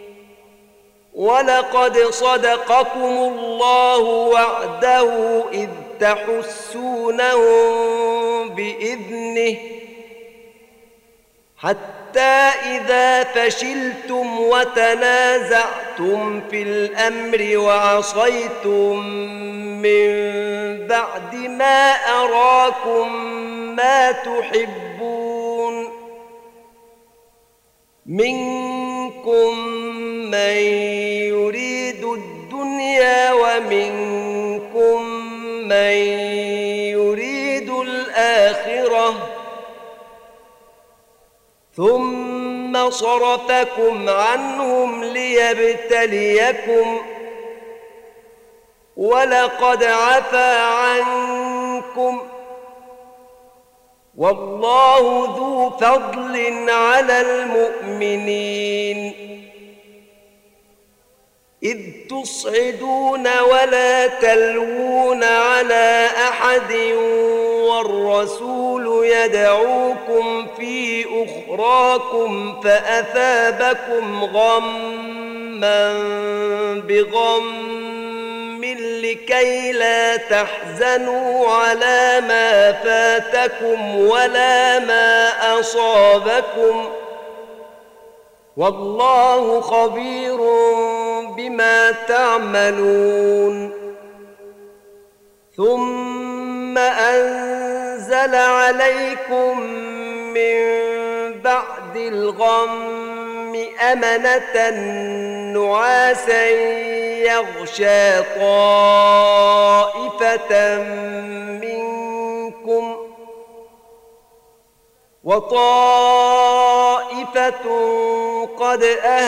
ولقد صدقكم الله وعده إذ تحسونهم بإذنه حتى إذا فشلتم وتنازعتم في الأمر وعصيتم من بعد ما أراكم ما تحبون منكم من يريد الدنيا ومنكم من يريد الآخرة ثم صرفكم عنهم ليبتليكم ولقد عفا عنكم والله ذو فضل على المؤمنين إذ تصعدون ولا تلوون على أحد والرسول يدعوكم في أخراكم فأثابكم غما بغم لكي لا تحزنوا على ما فاتكم ولا ما أصابكم والله خبير بما تعملون ثم أنزل عليكم من بعد الغم أمنة نعاسا يغشى طائفة منكم وطائفة قد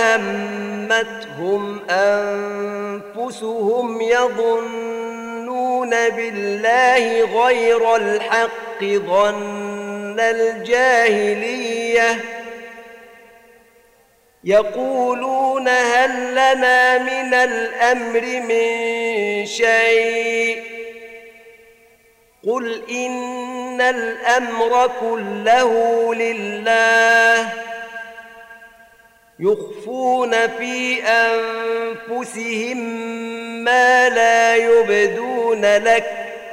أهمتهم أنفسهم يظنون بالله غير الحق ظن الجاهلية يقولون هل لنا من الأمر من شيء قل إن الأمر كله لله يخفون في أنفسهم ما لا يبدون لك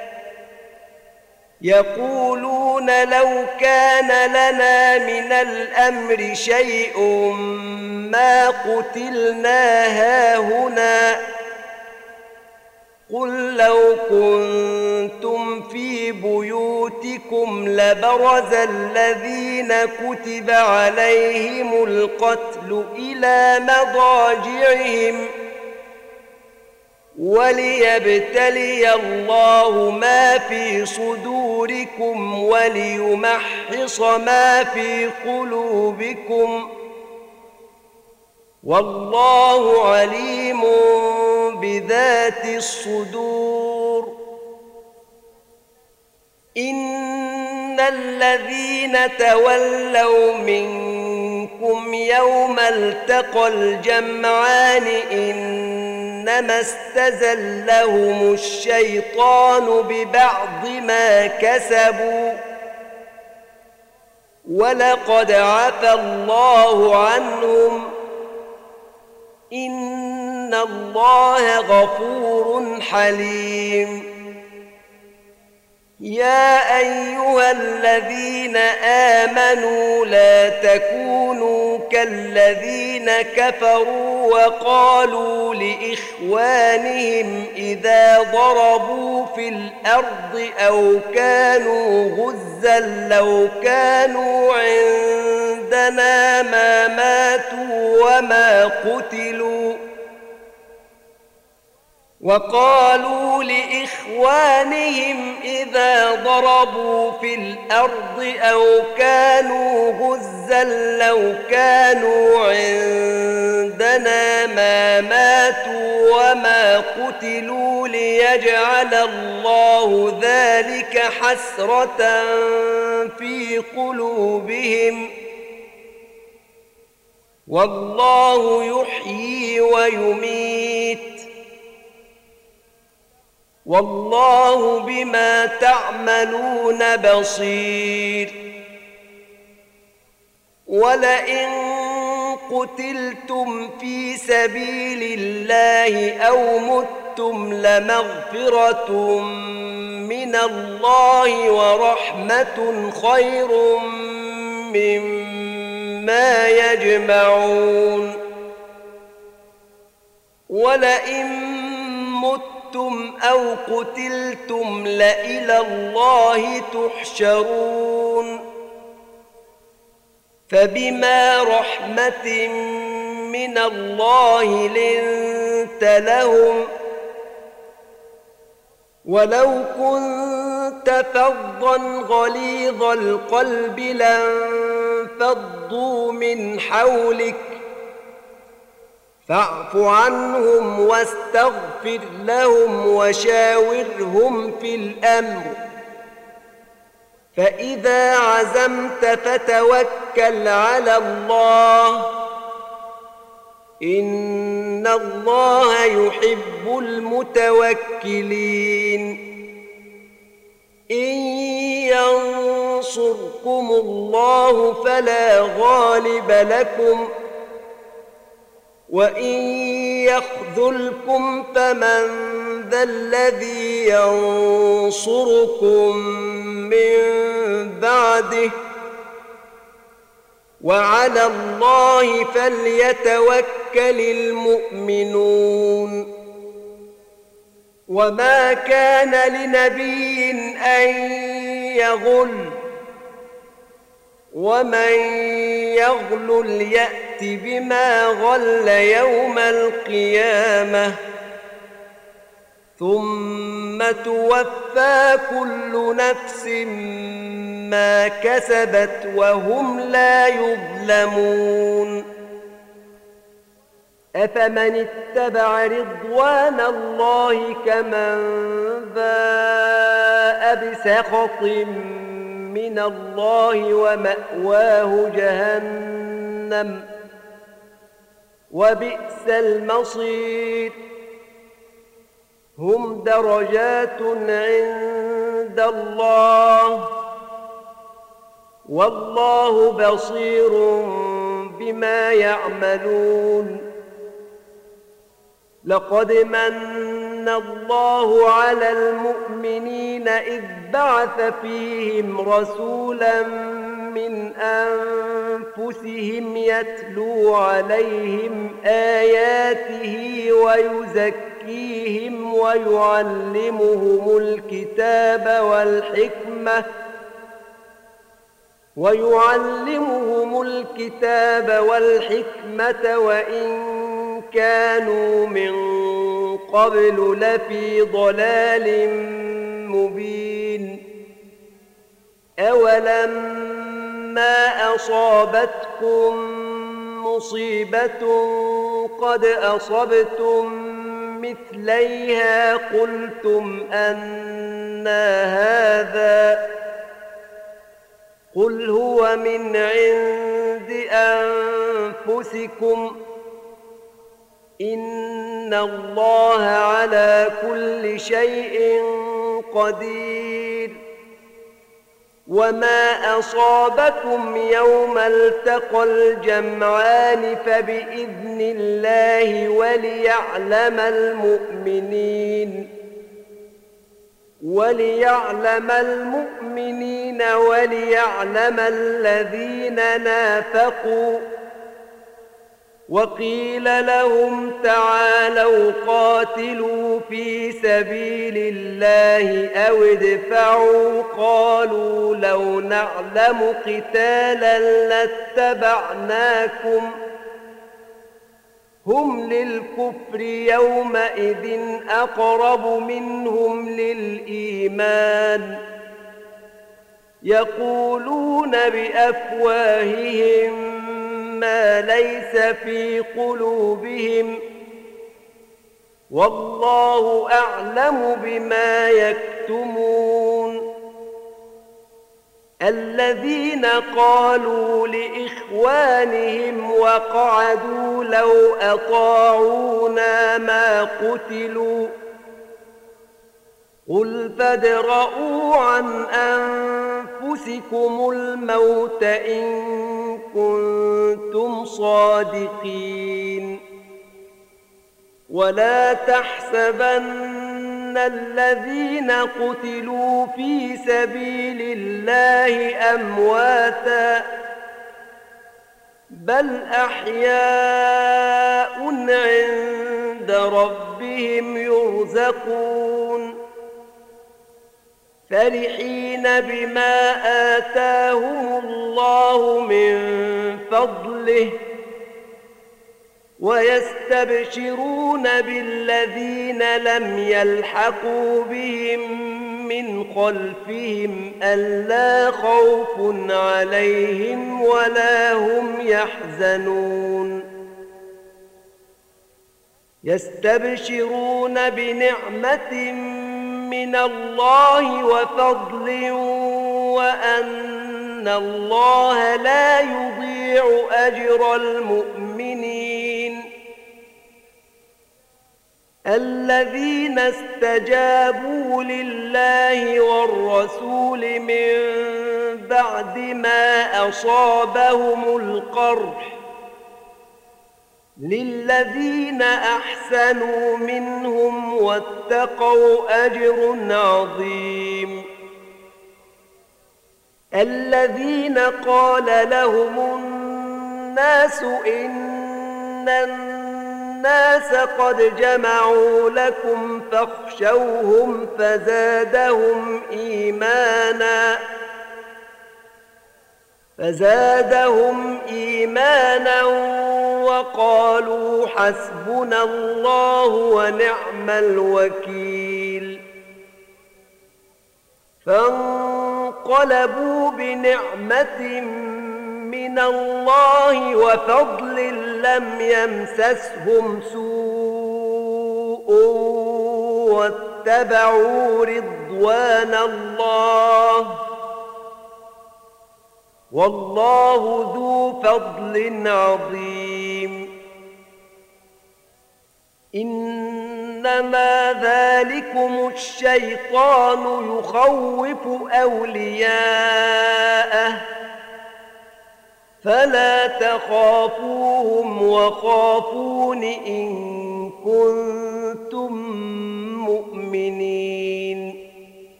يقولون لو كان لنا من الأمر شيء ما قتلنا هاهنا قل لو كنتم في بيوتكم لبرز الذين كتب عليهم القتل إلى مضاجعهم وليبتلي الله ما في صدوركم وليمحص ما في قلوبكم والله عليم بذات الصدور إن الذين تولوا منكم يوم التقى الجمعان إنما استزلهم الشيطان ببعض ما كسبوا ولقد عفا الله عنهم إن الله غفور حليم يا أيها الذين آمنوا لا تكونوا كالذين كفروا وقالوا لإخوانهم إذا ضربوا في الأرض أو كانوا غزا لو كانوا عندنا ما ماتوا وما قتلوا وقالوا لإخوانهم إذا ضربوا في الأرض أو كانوا غزا لو كانوا عندنا ما ماتوا وما قتلوا ليجعل الله ذلك حسرة في قلوبهم والله يحيي ويميت والله بما تعملون بصير ولئن قتلتم في سبيل الله أو متم لمغفرة من الله ورحمة خير مما ما يجمعون ولئن متم أو قتلتم لإلى الله تحشرون فبما رحمة من الله لنت لهم ولو كنت فظا غليظ القلب لانفضوا من حولك فاعف عنهم واستغفر لهم وشاورهم في الأمر فإذا عزمت فتوكل على الله إن الله يحب المتوكلين إن ينصركم الله فلا غالب لكم وإن يخذلكم فمن ذا الذي ينصركم من بعده وعلى الله فليتوكل المؤمنون وما كان لنبي أن يغل ومن يغلل يأت بما غل يوم القيامة ثم توفى كل نفس ما كسبت وهم لا يظلمون أفمن اتبع رضوان الله كمن باء بسخط من الله ومأواه جهنم وبئس المصير هم درجات عند الله والله بصير بما يعملون لقد من الله على المؤمنين إذ بعث فيهم رسولا من أنفسهم يتلو عليهم آياته ويزكيهم ويعلمهم الكتاب والحكمة وإن كانوا من قبل لفي ضلال مبين أولما أصابتكم مصيبة قد أصبتم مثليها قلتم أنى هذا قل هو من عند أنفسكم إن الله على كل شيء قدير وما أصابكم يوم التقى الجمعان فبإذن الله وليعلم المؤمنين وليعلم الذين نافقوا وقيل لهم تعالوا قاتلوا في سبيل الله أو ادفعوا قالوا لو نعلم قتالا لاتبعناكم هم للكفر يومئذ أقرب منهم للإيمان يقولون بأفواههم ما ليس في قلوبهم والله أعلم بما يكتمون الذين قالوا لإخوانهم وقعدوا لو أطاعونا ما قتلوا قل فادرءوا عن أنفسكم الموت إن كنتم صادقين ولا تحسبن الذين قتلوا في سبيل الله أمواتا بل أحياء عند ربهم يرزقون فرحين بما آتاهم الله من فضله ويستبشرون بالذين لم يلحقوا بهم من خلفهم ألا خوف عليهم ولا هم يحزنون يستبشرون بنعمة من الله وفضل وأن الله لا يضيع أجر المؤمنين الذين استجابوا لله والرسول من بعد ما أصابهم القرح للذين أحسنوا منهم واتقوا أجر عظيم الذين قال لهم الناس إن الناس قد جمعوا لكم فاخشوهم فزادهم إيمانا وقالوا حسبنا الله ونعم الوكيل فانقلبوا بنعمة من الله وفضل لم يمسسهم سوء واتبعوا رضوان الله والله ذو فضل عظيم إنما ذلكم الشيطان يخوف أولياءه فلا تخافوهم وخافون إن كنتم مؤمنين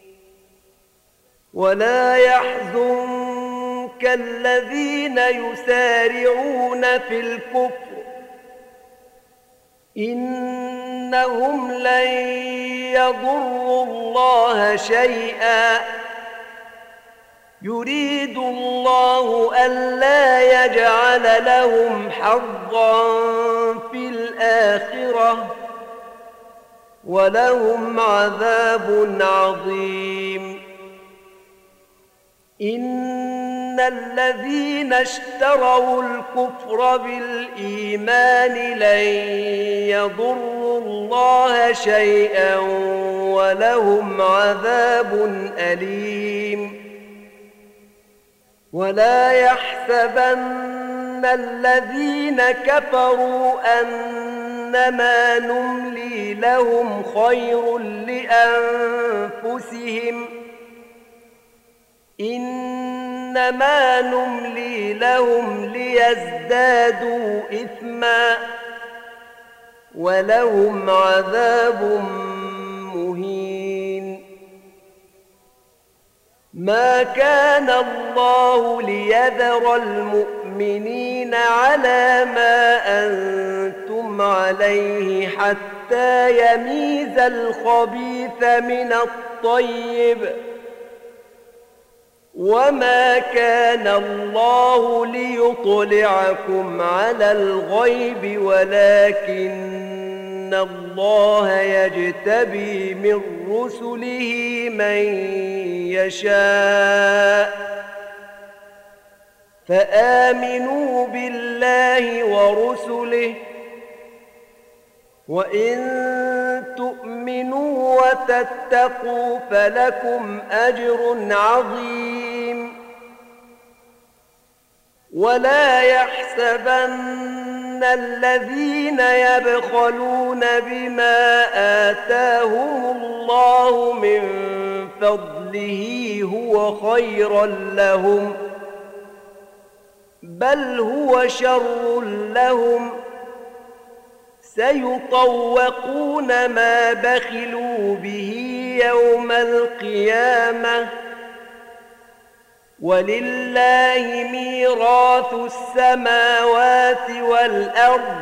ولا يحزنك الذين يسارعون في الكفر إنهم لن يضروا الله شيئا يريد الله ألا يجعل لهم حظا في الآخرة ولهم عذاب عظيم إن الذين اشتروا الكفر بالإيمان لن يضروا الله شيئا ولهم عذاب أليم ولا يحسبن الذين كفروا أنما نملي لهم خير لأنفسهم إنما نملي لهم ليزدادوا إثما ولهم عذاب مهين ما كان الله ليذر المؤمنين على ما أنتم عليه حتى يميز الخبيث من الطيب وما كان الله ليطلعكم على الغيب ولكن الله يجتبي من رسله من يشاء فآمنوا بالله ورسله وإن تؤمنوا وتتقوا فلكم أجر عظيم ولا يحسبن الذين يبخلون بما آتاهم الله من فضله هو خيرا لهم بل هو شر لهم سيطوقون ما بخلوا به يوم القيامة ولله ميراث ميراث السماوات والأرض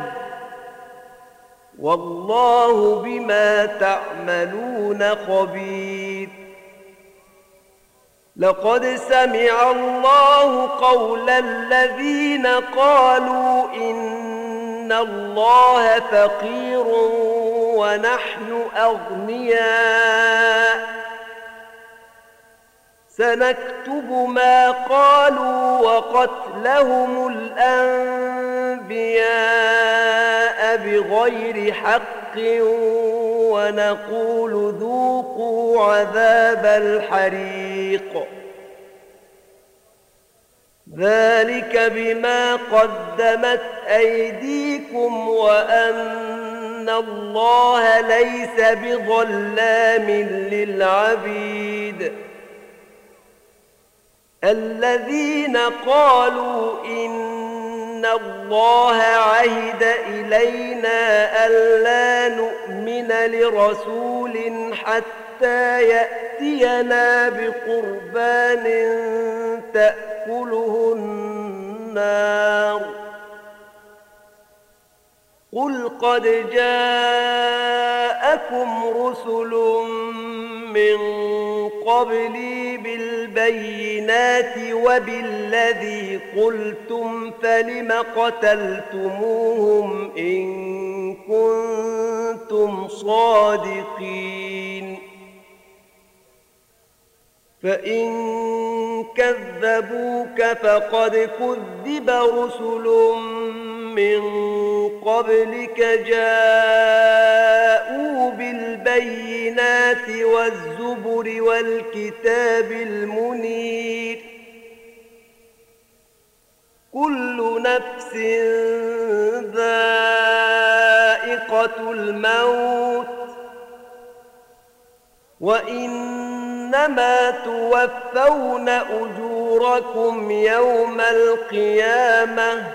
والله بما تعملون خبير لقد سمع الله قول الذين قالوا إن الله فقير ونحن أغنياء سنكتب ما قالوا وقتلهم الأنبياء بغير حق ونقول ذوقوا عذاب الحريق ذلك بما قدمت أيديكم وأن الله ليس بظلام للعبيد الذين قالوا إن الله عهد إلينا ألا نؤمن لرسول حتى يأتينا بقربان تأكله النار قل قد جاءكم رسل من قبلي بالبينات وبالذي قلتم فلم قتلتموهم إن كنتم صادقين فإن كذبوك فقد كذب رسل من قبلك جاءوا بالبينات والزبر والكتاب المنير كل نفس ذائقة الموت وإنما توفون أجوركم يوم القيامة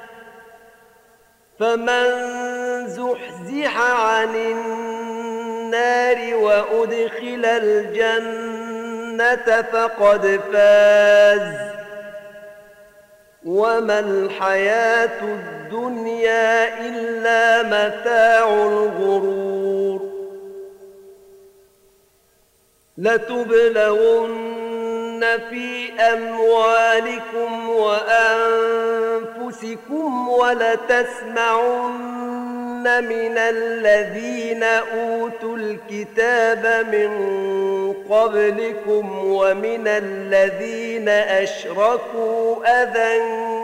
فمن زحزح عن النار وأدخل الجنة فقد فاز وما الحياة الدنيا إلا متاع الغرور لتبلغن في أموالكم وأنفسكم ولتسمعن من الذين أوتوا الكتاب من قبلكم ومن الذين أشركوا أذى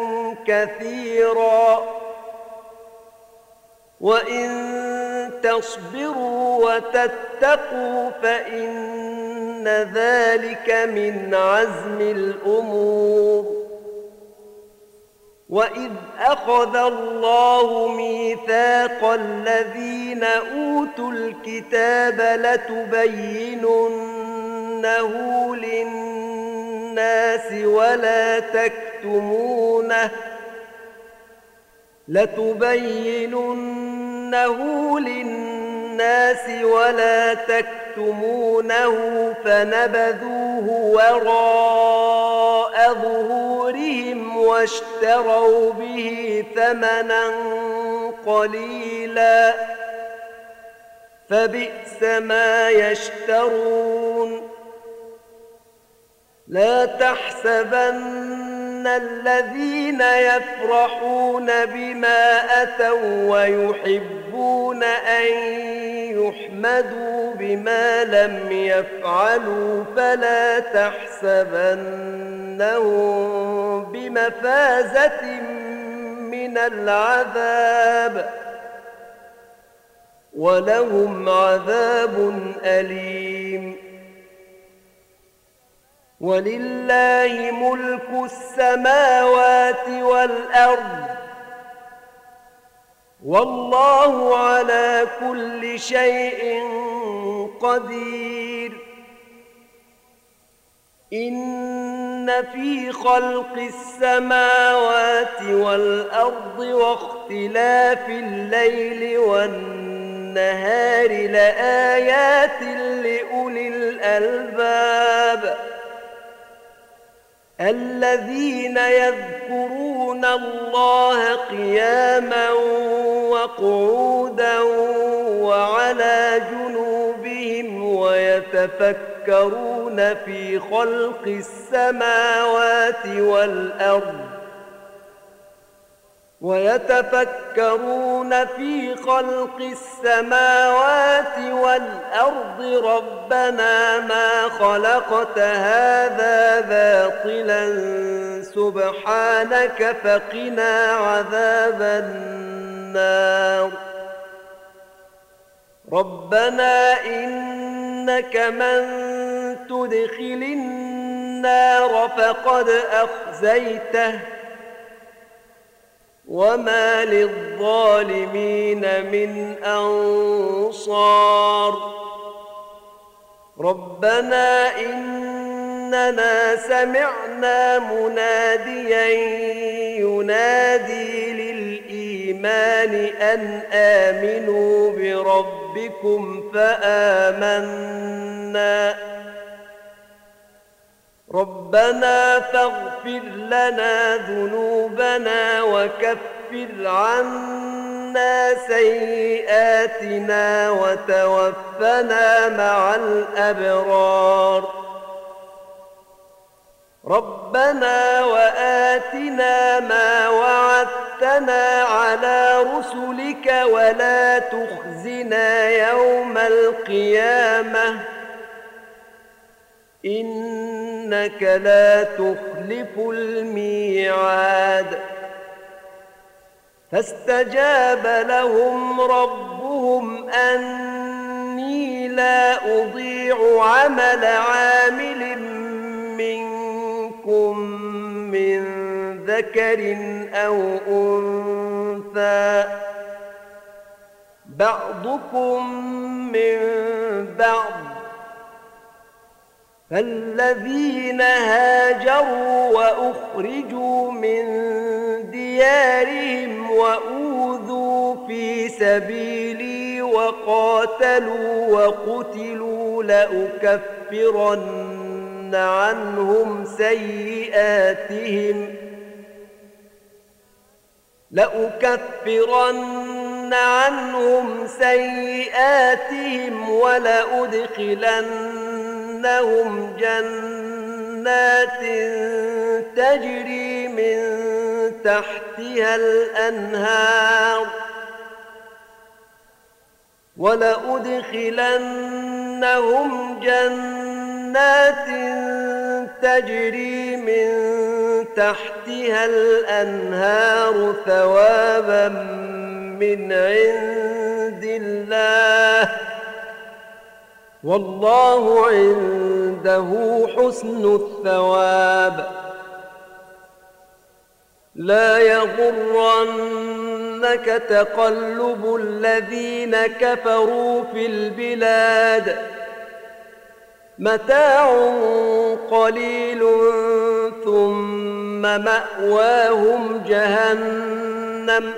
كثيرا وإن تصبروا وتتقوا فإن ذلك من عزم الأمور وإذ أخذ الله ميثاق الذين أوتوا الكتاب لتبيننه للناس ولا تكتمونه فنبذوه وراء ظهورهم واشتروا به ثمنا قليلا فبئس ما يشترون لا تحسبن الذين يفرحون بما أتوا ويحبون أن يحمدوا بما لم يفعلوا فلا تحسبنهم بمفازة من العذاب ولهم عذاب أليم ولله ملك السماوات والأرض والله على كل شيء قدير إن في خلق السماوات والأرض واختلاف الليل والنهار لآيات لأولي الألباب الذين يذكرون الله قياما وقعودا وعلى جنوبهم ويتفكرون في خلق السماوات والأرض ربنا ما خلقت هذا باطلا سبحانك فقنا عذاب النار ربنا إنك من تدخل النار فقد أخزيته وما للظالمين من أنصار ربنا إننا سمعنا مناديا ينادي للإيمان أن آمنوا بربكم فآمنا ربنا فاغفر لنا ذنوبنا وكفر عنا سيئاتنا وتوفنا مع الأبرار ربنا وآتنا ما وعدتنا على رسلك ولا تخزنا يوم القيامة إنك لا تخلف الميعاد فاستجاب لهم ربهم أني لا أضيع عمل عامل منكم من ذكر أو أنثى بعضكم من بعض فالذين هاجروا وأخرجوا من ديارهم وأوذوا في سبيلي وقاتلوا وقتلوا لأكفرن عنهم سيئاتهم ولأدخلنهم جنات تجري من تحتها الأنهار ثوابا من عند الله والله عنده حسن الثواب لا يغرنك تقلب الذين كفروا في البلاد متاع قليل ثم مأواهم جهنم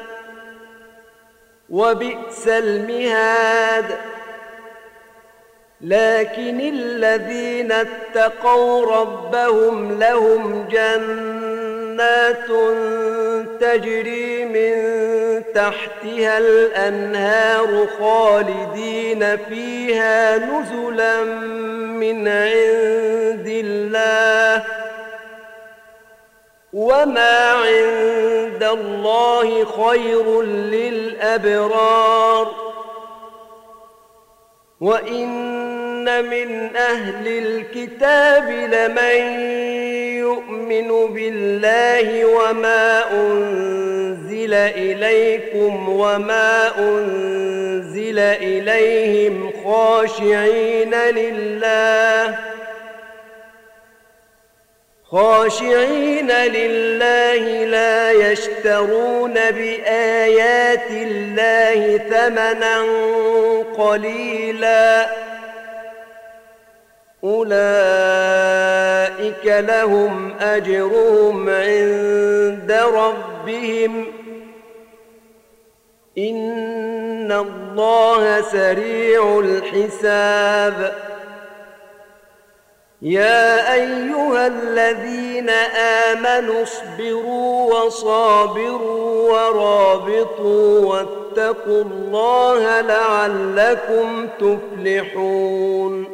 وبئس المهاد لكن الذين اتقوا ربهم لهم جنات تجري من تحتها الأنهار خالدين فيها نزلا من عند الله وما عند الله خير للأبرار وإن من أهل الكتاب لمن يؤمن بالله وما أنزل إليكم وما أنزل إليهم خاشعين لله لا يشترون بآيات الله ثمنا قليلا أولئك لهم أجرهم عند ربهم إن الله سريع الحساب يا أيها الذين آمنوا اصبروا وصابروا ورابطوا واتقوا الله لعلكم تفلحون